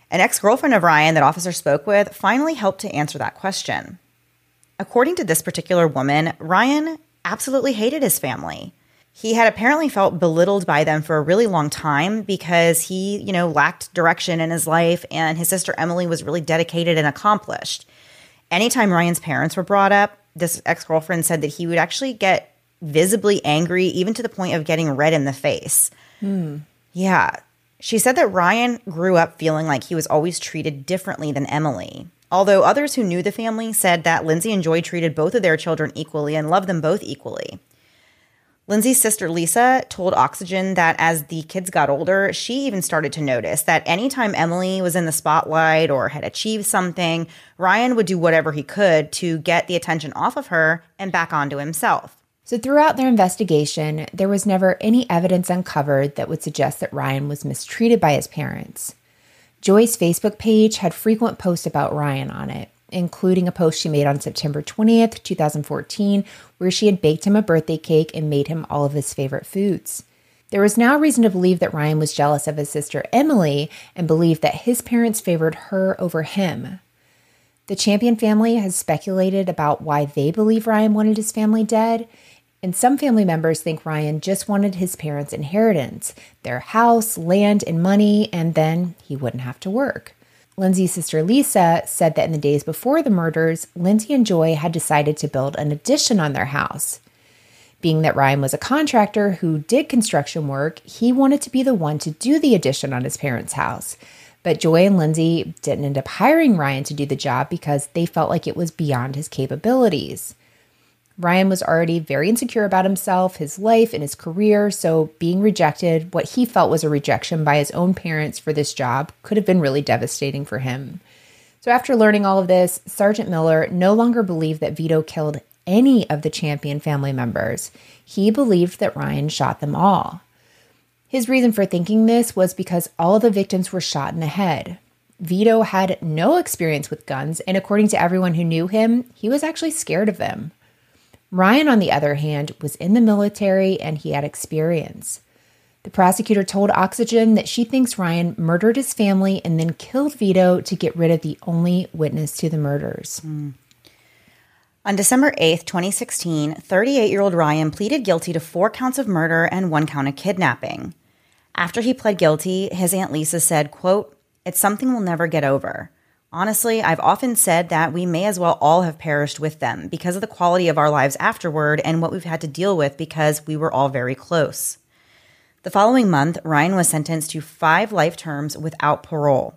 An ex-girlfriend of Ryan that officers spoke with finally helped to answer that question. According to this particular woman, Ryan absolutely hated his family. He had apparently felt belittled by them for a really long time because he, you know, lacked direction in his life, and his sister Emily was really dedicated and accomplished. Anytime Ryan's parents were brought up, this ex-girlfriend said that he would actually get visibly angry, even to the point of getting red in the face. Hmm. Yeah. She said that Ryan grew up feeling like he was always treated differently than Emily. Although others who knew the family said that Lindsay and Joy treated both of their children equally and loved them both equally. Lindsay's sister Lisa told Oxygen that as the kids got older, she even started to notice that anytime Emily was in the spotlight or had achieved something, Ryan would do whatever he could to get the attention off of her and back onto himself. So throughout their investigation, there was never any evidence uncovered that would suggest that Ryan was mistreated by his parents. Joy's Facebook page had frequent posts about Ryan on it, including a post she made on September twentieth, twenty fourteen, where she had baked him a birthday cake and made him all of his favorite foods. There was now reason to believe that Ryan was jealous of his sister Emily and believed that his parents favored her over him. The Champion family has speculated about why they believe Ryan wanted his family dead, and some family members think Ryan just wanted his parents' inheritance, their house, land, and money, and then he wouldn't have to work. Lindsay's sister Lisa said that in the days before the murders, Lindsay and Joy had decided to build an addition on their house. Being that Ryan was a contractor who did construction work, he wanted to be the one to do the addition on his parents' house. But Joy and Lindsay didn't end up hiring Ryan to do the job because they felt like it was beyond his capabilities. Ryan was already very insecure about himself, his life, and his career, so being rejected, what he felt was a rejection by his own parents for this job, could have been really devastating for him. So after learning all of this, Sergeant Miller no longer believed that Vito killed any of the Champion family members. He believed that Ryan shot them all. His reason for thinking this was because all of the victims were shot in the head. Vito had no experience with guns, and according to everyone who knew him, he was actually scared of them. Ryan, on the other hand, was in the military and he had experience. The prosecutor told Oxygen that she thinks Ryan murdered his family and then killed Vito to get rid of the only witness to the murders. Mm. On December eighth, twenty sixteen, thirty-eight-year-old Ryan pleaded guilty to four counts of murder and one count of kidnapping. After he pled guilty, his Aunt Lisa said, quote, "It's something we'll never get over. Honestly, I've often said that we may as well all have perished with them because of the quality of our lives afterward and what we've had to deal with because we were all very close." The following month, Ryan was sentenced to five life terms without parole.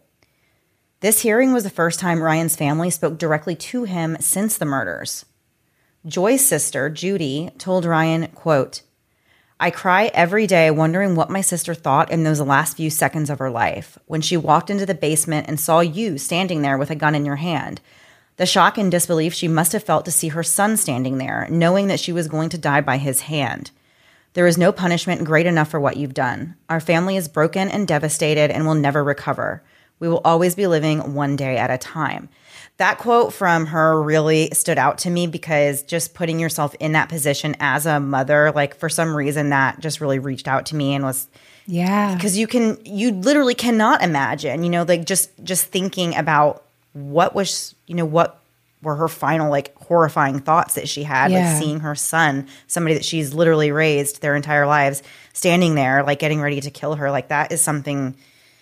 This hearing was the first time Ryan's family spoke directly to him since the murders. Joy's sister, Judy, told Ryan, quote, "I cry every day wondering what my sister thought in those last few seconds of her life, when she walked into the basement and saw you standing there with a gun in your hand. The shock and disbelief she must have felt to see her son standing there, knowing that she was going to die by his hand. There is no punishment great enough for what you've done. Our family is broken and devastated and will never recover. We will always be living one day at a time." That quote from her really stood out to me because just putting yourself in that position as a mother, like for some reason that just really reached out to me and was, yeah, because you can, you literally cannot imagine, you know, like just, just thinking about what was, you know, what were her final like horrifying thoughts that she had, yeah. like seeing her son, somebody that she's literally raised their entire lives, standing there, like getting ready to kill her. Like that is something,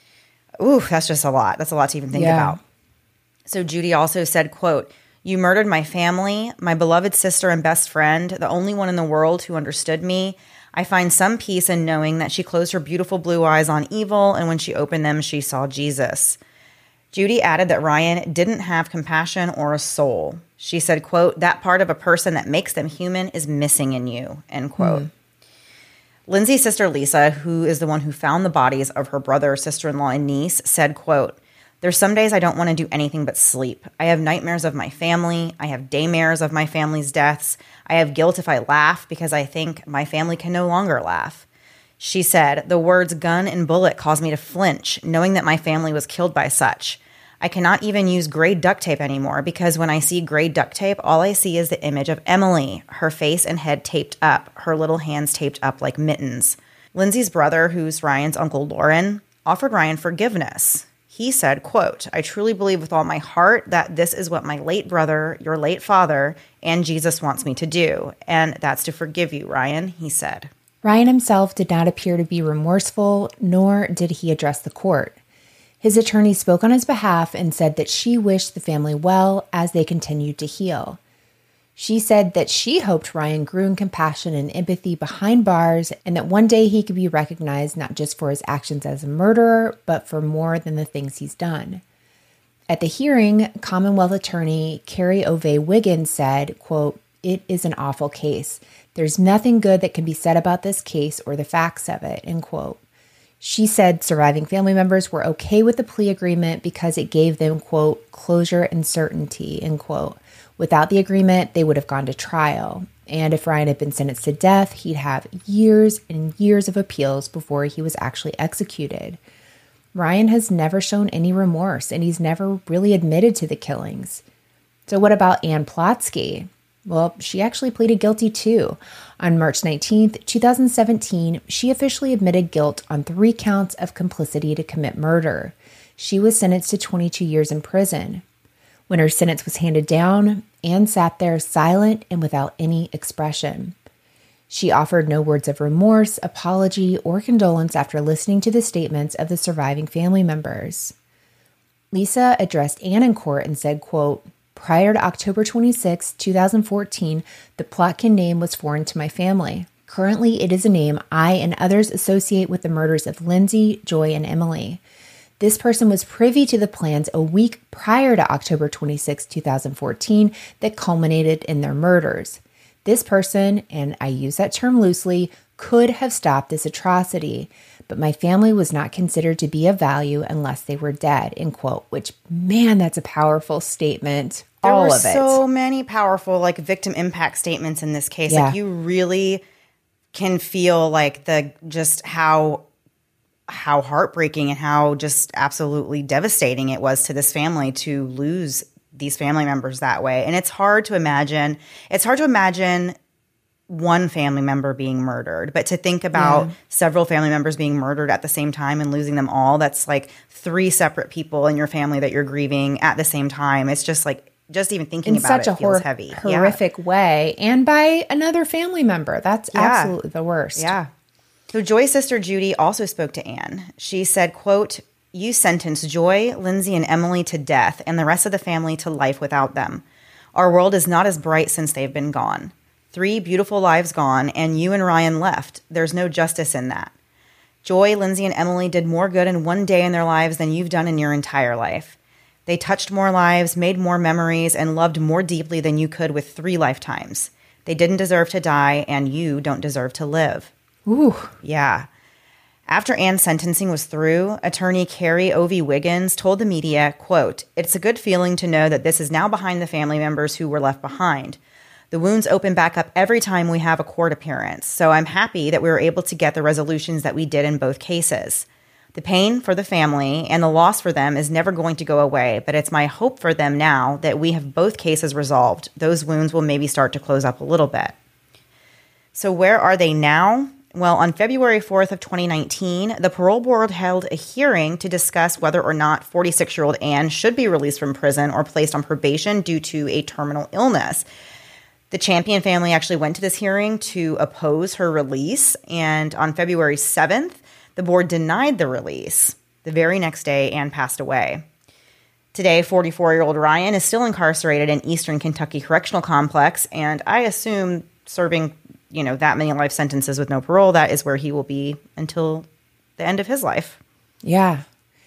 ooh, that's just a lot. That's a lot to even think yeah. about. So Judy also said, quote, "You murdered my family, my beloved sister and best friend, the only one in the world who understood me. I find some peace in knowing that she closed her beautiful blue eyes on evil, and when she opened them, she saw Jesus." Judy added that Ryan didn't have compassion or a soul. She said, quote, "That part of a person that makes them human is missing in you," end quote. Mm. Lindsay's sister Lisa, who is the one who found the bodies of her brother, sister-in-law, and niece, said, quote, "There's some days I don't want to do anything but sleep. I have nightmares of my family. I have daymares of my family's deaths. I have guilt if I laugh because I think my family can no longer laugh." She said, "The words gun and bullet cause me to flinch, knowing that my family was killed by such. I cannot even use gray duct tape anymore because when I see gray duct tape, all I see is the image of Emily, her face and head taped up, her little hands taped up like mittens." Lindsay's brother, who's Ryan's Uncle Lauren, offered Ryan forgiveness. He said, quote, "I truly believe with all my heart that this is what my late brother, your late father, and Jesus wants me to do. And that's to forgive you, Ryan," he said. Ryan himself did not appear to be remorseful, nor did he address the court. His attorney spoke on his behalf and said that she wished the family well as they continued to heal. She said that she hoped Ryan grew in compassion and empathy behind bars and that one day he could be recognized not just for his actions as a murderer, but for more than the things he's done. At the hearing, Commonwealth attorney Carrie Ove Wiggins said, quote, "It is an awful case. There's nothing good that can be said about this case or the facts of it," end quote. She said surviving family members were okay with the plea agreement because it gave them, quote, "closure and certainty," end quote. Without the agreement, they would have gone to trial. And if Ryan had been sentenced to death, he'd have years and years of appeals before he was actually executed. Ryan has never shown any remorse, and he's never really admitted to the killings. So what about Ann Plotsky? Well, she actually pleaded guilty too. On March nineteenth, two thousand seventeen, she officially admitted guilt on three counts of complicity to commit murder. She was sentenced to twenty-two years in prison. When her sentence was handed down, Ann sat there silent and without any expression. She offered no words of remorse, apology, or condolence after listening to the statements of the surviving family members. Lisa addressed Ann in court and said, quote, "Prior to October twenty-sixth, twenty fourteen, the Plotkin name was foreign to my family. Currently, it is a name I and others associate with the murders of Lindsay, Joy, and Emily. This person was privy to the plans a week prior to October twenty-sixth, twenty fourteen that culminated in their murders. This person, and I use that term loosely, could have stopped this atrocity, but my family was not considered to be of value unless they were dead," end quote, which, man, that's a powerful statement. There All were of it. so many powerful like victim impact statements in this case. Yeah. Like you really can feel like the just how how heartbreaking and how just absolutely devastating it was to this family to lose these family members that way. And it's hard to imagine. It's hard to imagine one family member being murdered, but to think about yeah. several family members being murdered at the same time and losing them all, that's like three separate people in your family that you're grieving at the same time. It's just like, just even thinking in about such it a feels hor- heavy. horrific yeah. way, and by another family member. That's yeah. absolutely the worst. Yeah. So Joy's sister Judy also spoke to Ann. She said, quote, "You sentenced Joy, Lindsay, and Emily to death and the rest of the family to life without them. Our world is not as bright since they've been gone. Three beautiful lives gone, and you and Ryan left. There's no justice in that. Joy, Lindsay, and Emily did more good in one day in their lives than you've done in your entire life. They touched more lives, made more memories, and loved more deeply than you could with three lifetimes. They didn't deserve to die, and you don't deserve to live." Ooh. Yeah. After Ann's sentencing was through, attorney Carrie Ove Wiggins told the media, quote, "It's a good feeling to know that this is now behind the family members who were left behind. The wounds open back up every time we have a court appearance, so I'm happy that we were able to get the resolutions that we did in both cases. The pain for the family and the loss for them is never going to go away, but it's my hope for them now that we have both cases resolved. Those wounds will maybe start to close up a little bit." So where are they now? Well, on February fourth of twenty nineteen, the parole board held a hearing to discuss whether or not forty-six-year-old Ann should be released from prison or placed on probation due to a terminal illness. The Champion family actually went to this hearing to oppose her release, and on February seventh, the board denied the release. The very next day, Ann passed away. Today, forty-four-year-old Ryan is still incarcerated in Eastern Kentucky Correctional Complex, and I assume serving you know, that many life sentences with no parole, that is where he will be until the end of his life. Yeah.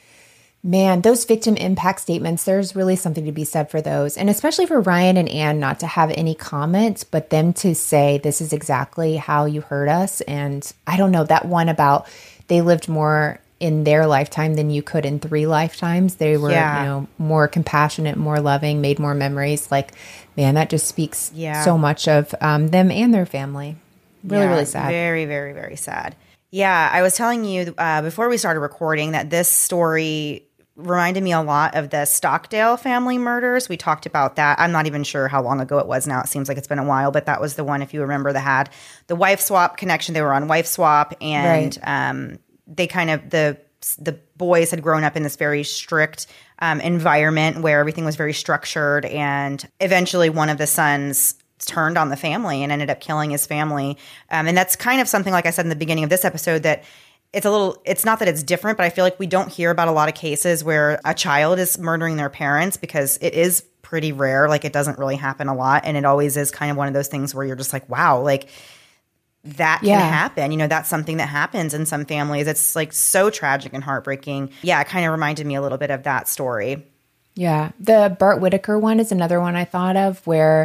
Man, those victim impact statements, there's really something to be said for those. And especially for Ryan and Ann not to have any comment, but them to say, this is exactly how you hurt us. And I don't know, that one about they lived more in their lifetime than you could in three lifetimes. They were, yeah. you know, more compassionate, more loving, made more memories. Like, man, that just speaks yeah. so much of um, them and their family. Really, yeah, really sad. Very, very, very sad. Yeah, I was telling you uh, before we started recording that this story reminded me a lot of the Stockdale family murders. We talked about that. I'm not even sure how long ago it was now. It seems like it's been a while, but that was the one, if you remember, that had the wife swap connection. They were on wife swap, and right. um, they kind of, the the boys had grown up in this very strict um, environment where everything was very structured. And eventually one of the sons turned on the family and ended up killing his family. Um, and that's kind of something, like I said in the beginning of this episode, that it's a little, it's not that it's different, but I feel like we don't hear about a lot of cases where a child is murdering their parents, because it is pretty rare. Like, it doesn't really happen a lot. And it always is kind of one of those things where you're just like, wow, like that can Yeah. happen. You know, that's something that happens in some families. It's like so tragic and heartbreaking. Yeah, it kind of reminded me a little bit of that story. Yeah. The Bart Whitaker one is another one I thought of, where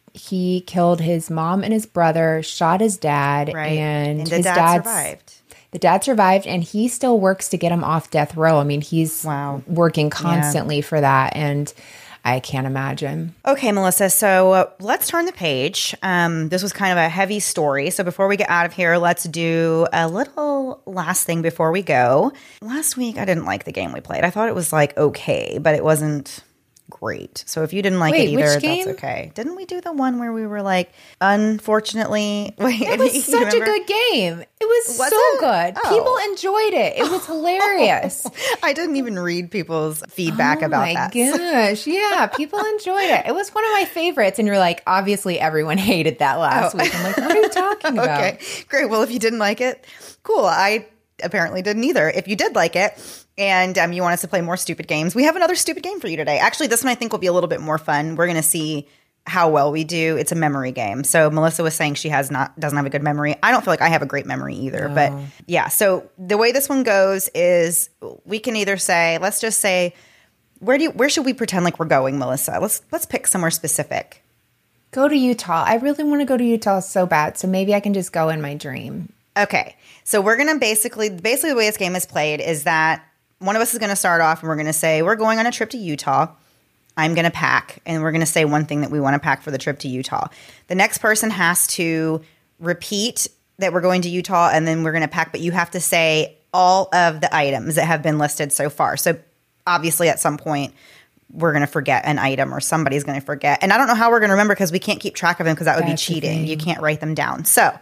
he killed his mom and his brother, shot his dad, Right. and, And the his dad dad's, survived. The dad survived, and he still works to get him off death row. I mean, he's Wow. working constantly for that, and I can't imagine. Okay, Melissa. So uh, let's turn the page. Um, this was kind of a heavy story. So before we get out of here, let's do a little last thing before we go. Last week, I didn't like the game we played. I thought it was like okay, but it wasn't great. So if you didn't like Wait, it which either, game? that's okay. Didn't we do the one where we were like, unfortunately, wait, It was you such a remember? good game. It was, Was so it? good. Oh. People enjoyed it. It was hilarious. I didn't even read people's feedback Oh about my that. gosh. Yeah, people enjoyed it. It was one of my favorites. And you're like, obviously everyone hated that last Oh. week. I'm like, what are you talking about? Okay, great. Well, if you didn't like it, cool. I apparently didn't either. If you did like it and um, you want us to play more stupid games, we have another stupid game for you today. Actually, this one I think will be a little bit more fun. We're going to see how well we do. It's a memory game. So Melissa was saying she has not doesn't have a good memory. I don't feel like I have a great memory either. But yeah, so the way this one goes is we can either say, let's just say, where do you, where should we pretend like we're going, Melissa? Let's let's pick somewhere specific. Go to Utah. I really want to go to Utah so bad. So maybe I can just go in my dream. Okay, so we're going to basically, basically the way this game is played is that one of us is going to start off and we're going to say, we're going on a trip to Utah. I'm going to pack, and we're going to say one thing that we want to pack for the trip to Utah. The next person has to repeat that we're going to Utah, and then we're going to pack, but you have to say all of the items that have been listed so far. So obviously at some point, we're going to forget an item or somebody's going to forget. And I don't know how we're going to remember because we can't keep track of them because that would That's be the cheating. thing. You can't write them down. So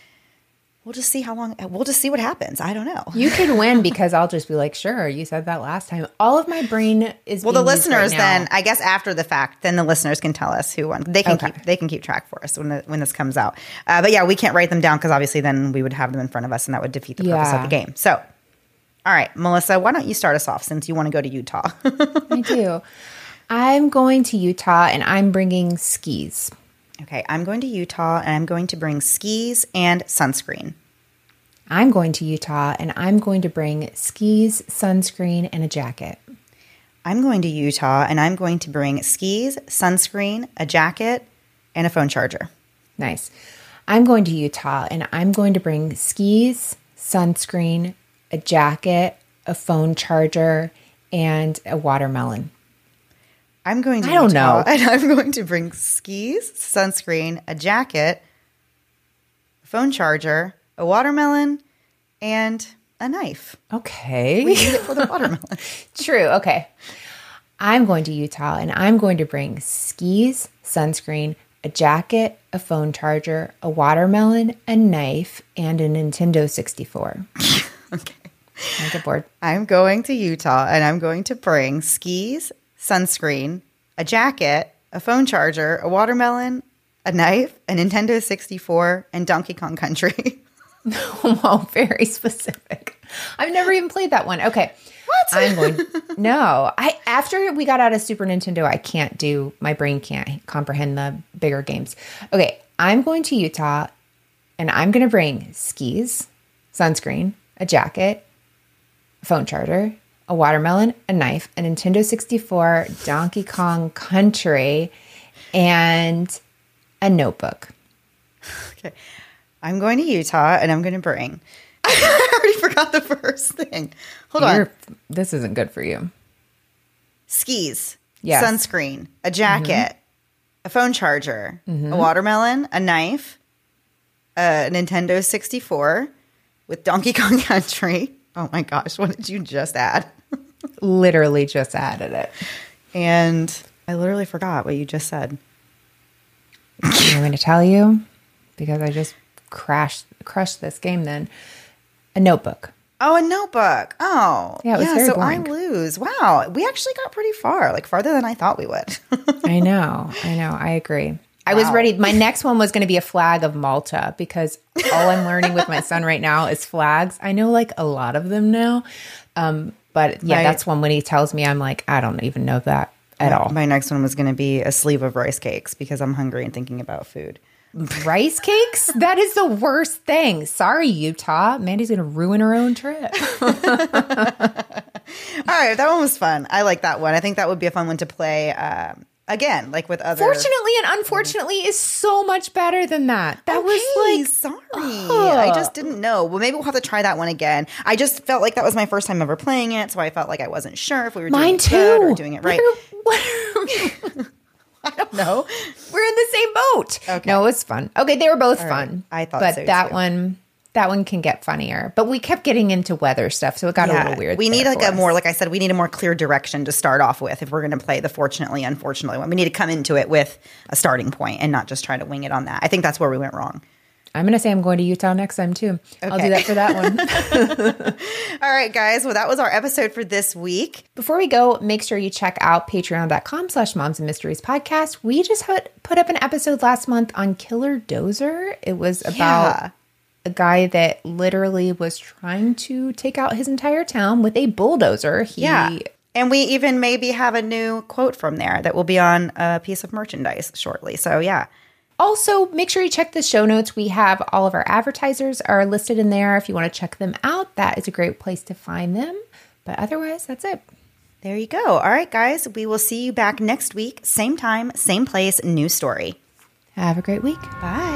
we'll just see how long, we'll just see what happens. I don't know. You could win because I'll just be like, sure, you said that last time. All of my brain is Well, the being used right listeners now. then, I guess after the fact, then the listeners can tell us who won. They can Okay. keep they can keep track for us when the, when this comes out. Uh, but yeah, we can't write them down because obviously then we would have them in front of us and that would defeat the purpose of Yeah. the game. So, all right, Melissa, why don't you start us off since you want to go to Utah? I do. I'm going to Utah and I'm bringing skis. Okay, I'm going to Utah and I'm going to bring skis and sunscreen. I'm going to Utah and I'm going to bring skis, sunscreen, and a jacket. I'm going to Utah and I'm going to bring skis, sunscreen, a jacket, and a phone charger. Nice. I'm going to Utah and I'm going to bring skis, sunscreen, a jacket, a phone charger, and a watermelon. I'm going to I don't Utah know. and I'm going to bring skis, sunscreen, a jacket, a phone charger, a watermelon, and a knife. Okay. We need it for the watermelon. True. Okay. I'm going to Utah and I'm going to bring skis, sunscreen, a jacket, a phone charger, a watermelon, a knife, and a Nintendo sixty-four. Okay. I get bored. I'm going to Utah and I'm going to bring skis, sunscreen, a jacket, a phone charger, a watermelon, a knife, a Nintendo sixty-four, and Donkey Kong Country. Oh, very specific. I've never even played that one. Okay. What? I'm going. No, I after we got out of Super Nintendo, I can't do. My brain can't comprehend the bigger games. Okay, I'm going to Utah, and I'm going to bring skis, sunscreen, a jacket, a phone charger, a watermelon, a knife, a Nintendo sixty-four, Donkey Kong Country, and a notebook. Okay. I'm going to Utah and I'm going to bring. I already forgot the first thing. Hold on. You're- This isn't good for you. Skis, Yes. sunscreen, a jacket, a phone charger, a watermelon, a knife, a Nintendo sixty-four with Donkey Kong Country. Oh my gosh, what did you just add? Literally just added it. And I literally forgot what you just said. I'm going to tell you because I just crashed crushed this game then. A notebook. Oh, a notebook. Oh. Yeah, it was very so boring. I lose. Wow. We actually got pretty far, like farther than I thought we would. I know. I know. I agree. I was Wow. ready. My next one was going to be a flag of Malta because all I'm learning with my son right now is flags. I know like a lot of them now. Um, but yeah, Right. that's one when he tells me, I'm like, I don't even know that at all. My next one was going to be a sleeve of rice cakes because I'm hungry and thinking about food. Rice cakes? That is the worst thing. Sorry, Utah. Mandy's going to ruin her own trip. All right. That one was fun. I like that one. I think that would be a fun one to play um, again, like with other. Fortunately and unfortunately is so much better than that. That Okay, was like, sorry. Ugh. I just didn't know. Well, maybe we'll have to try that one again. I just felt like that was my first time ever playing it, so I felt like I wasn't sure if we were doing mine it good too. or doing it right. What are- what are- I don't know. We're in the same boat. Okay. No, it was fun. Okay, they were both All fun. right. I thought but so, that too. one, that one can get funnier. But we kept getting into weather stuff, so it got a little weird. We need there like for a more, us. like I said, we need a more clear direction to start off with if we're going to play the fortunately, unfortunately one. We need to come into it with a starting point and not just try to wing it on that. I think that's where we went wrong. I'm going to say I'm going to Utah next time too. I'll Okay. do that for that one. All right, guys. Well, that was our episode for this week. Before we go, make sure you check out patreon.com slash moms and mysteries podcast. We just put, put up an episode last month on Killer Dozer. It was about Yeah. a guy that literally was trying to take out his entire town with a bulldozer. He, Yeah. And we even maybe have a new quote from there that will be on a piece of merchandise shortly. So, yeah. Also, make sure you check the show notes. We have all of our advertisers are listed in there. If you want to check them out, that is a great place to find them. But otherwise, that's it. There you go. All right, guys. We will see you back next week. Same time, same place, new story. Have a great week. Bye.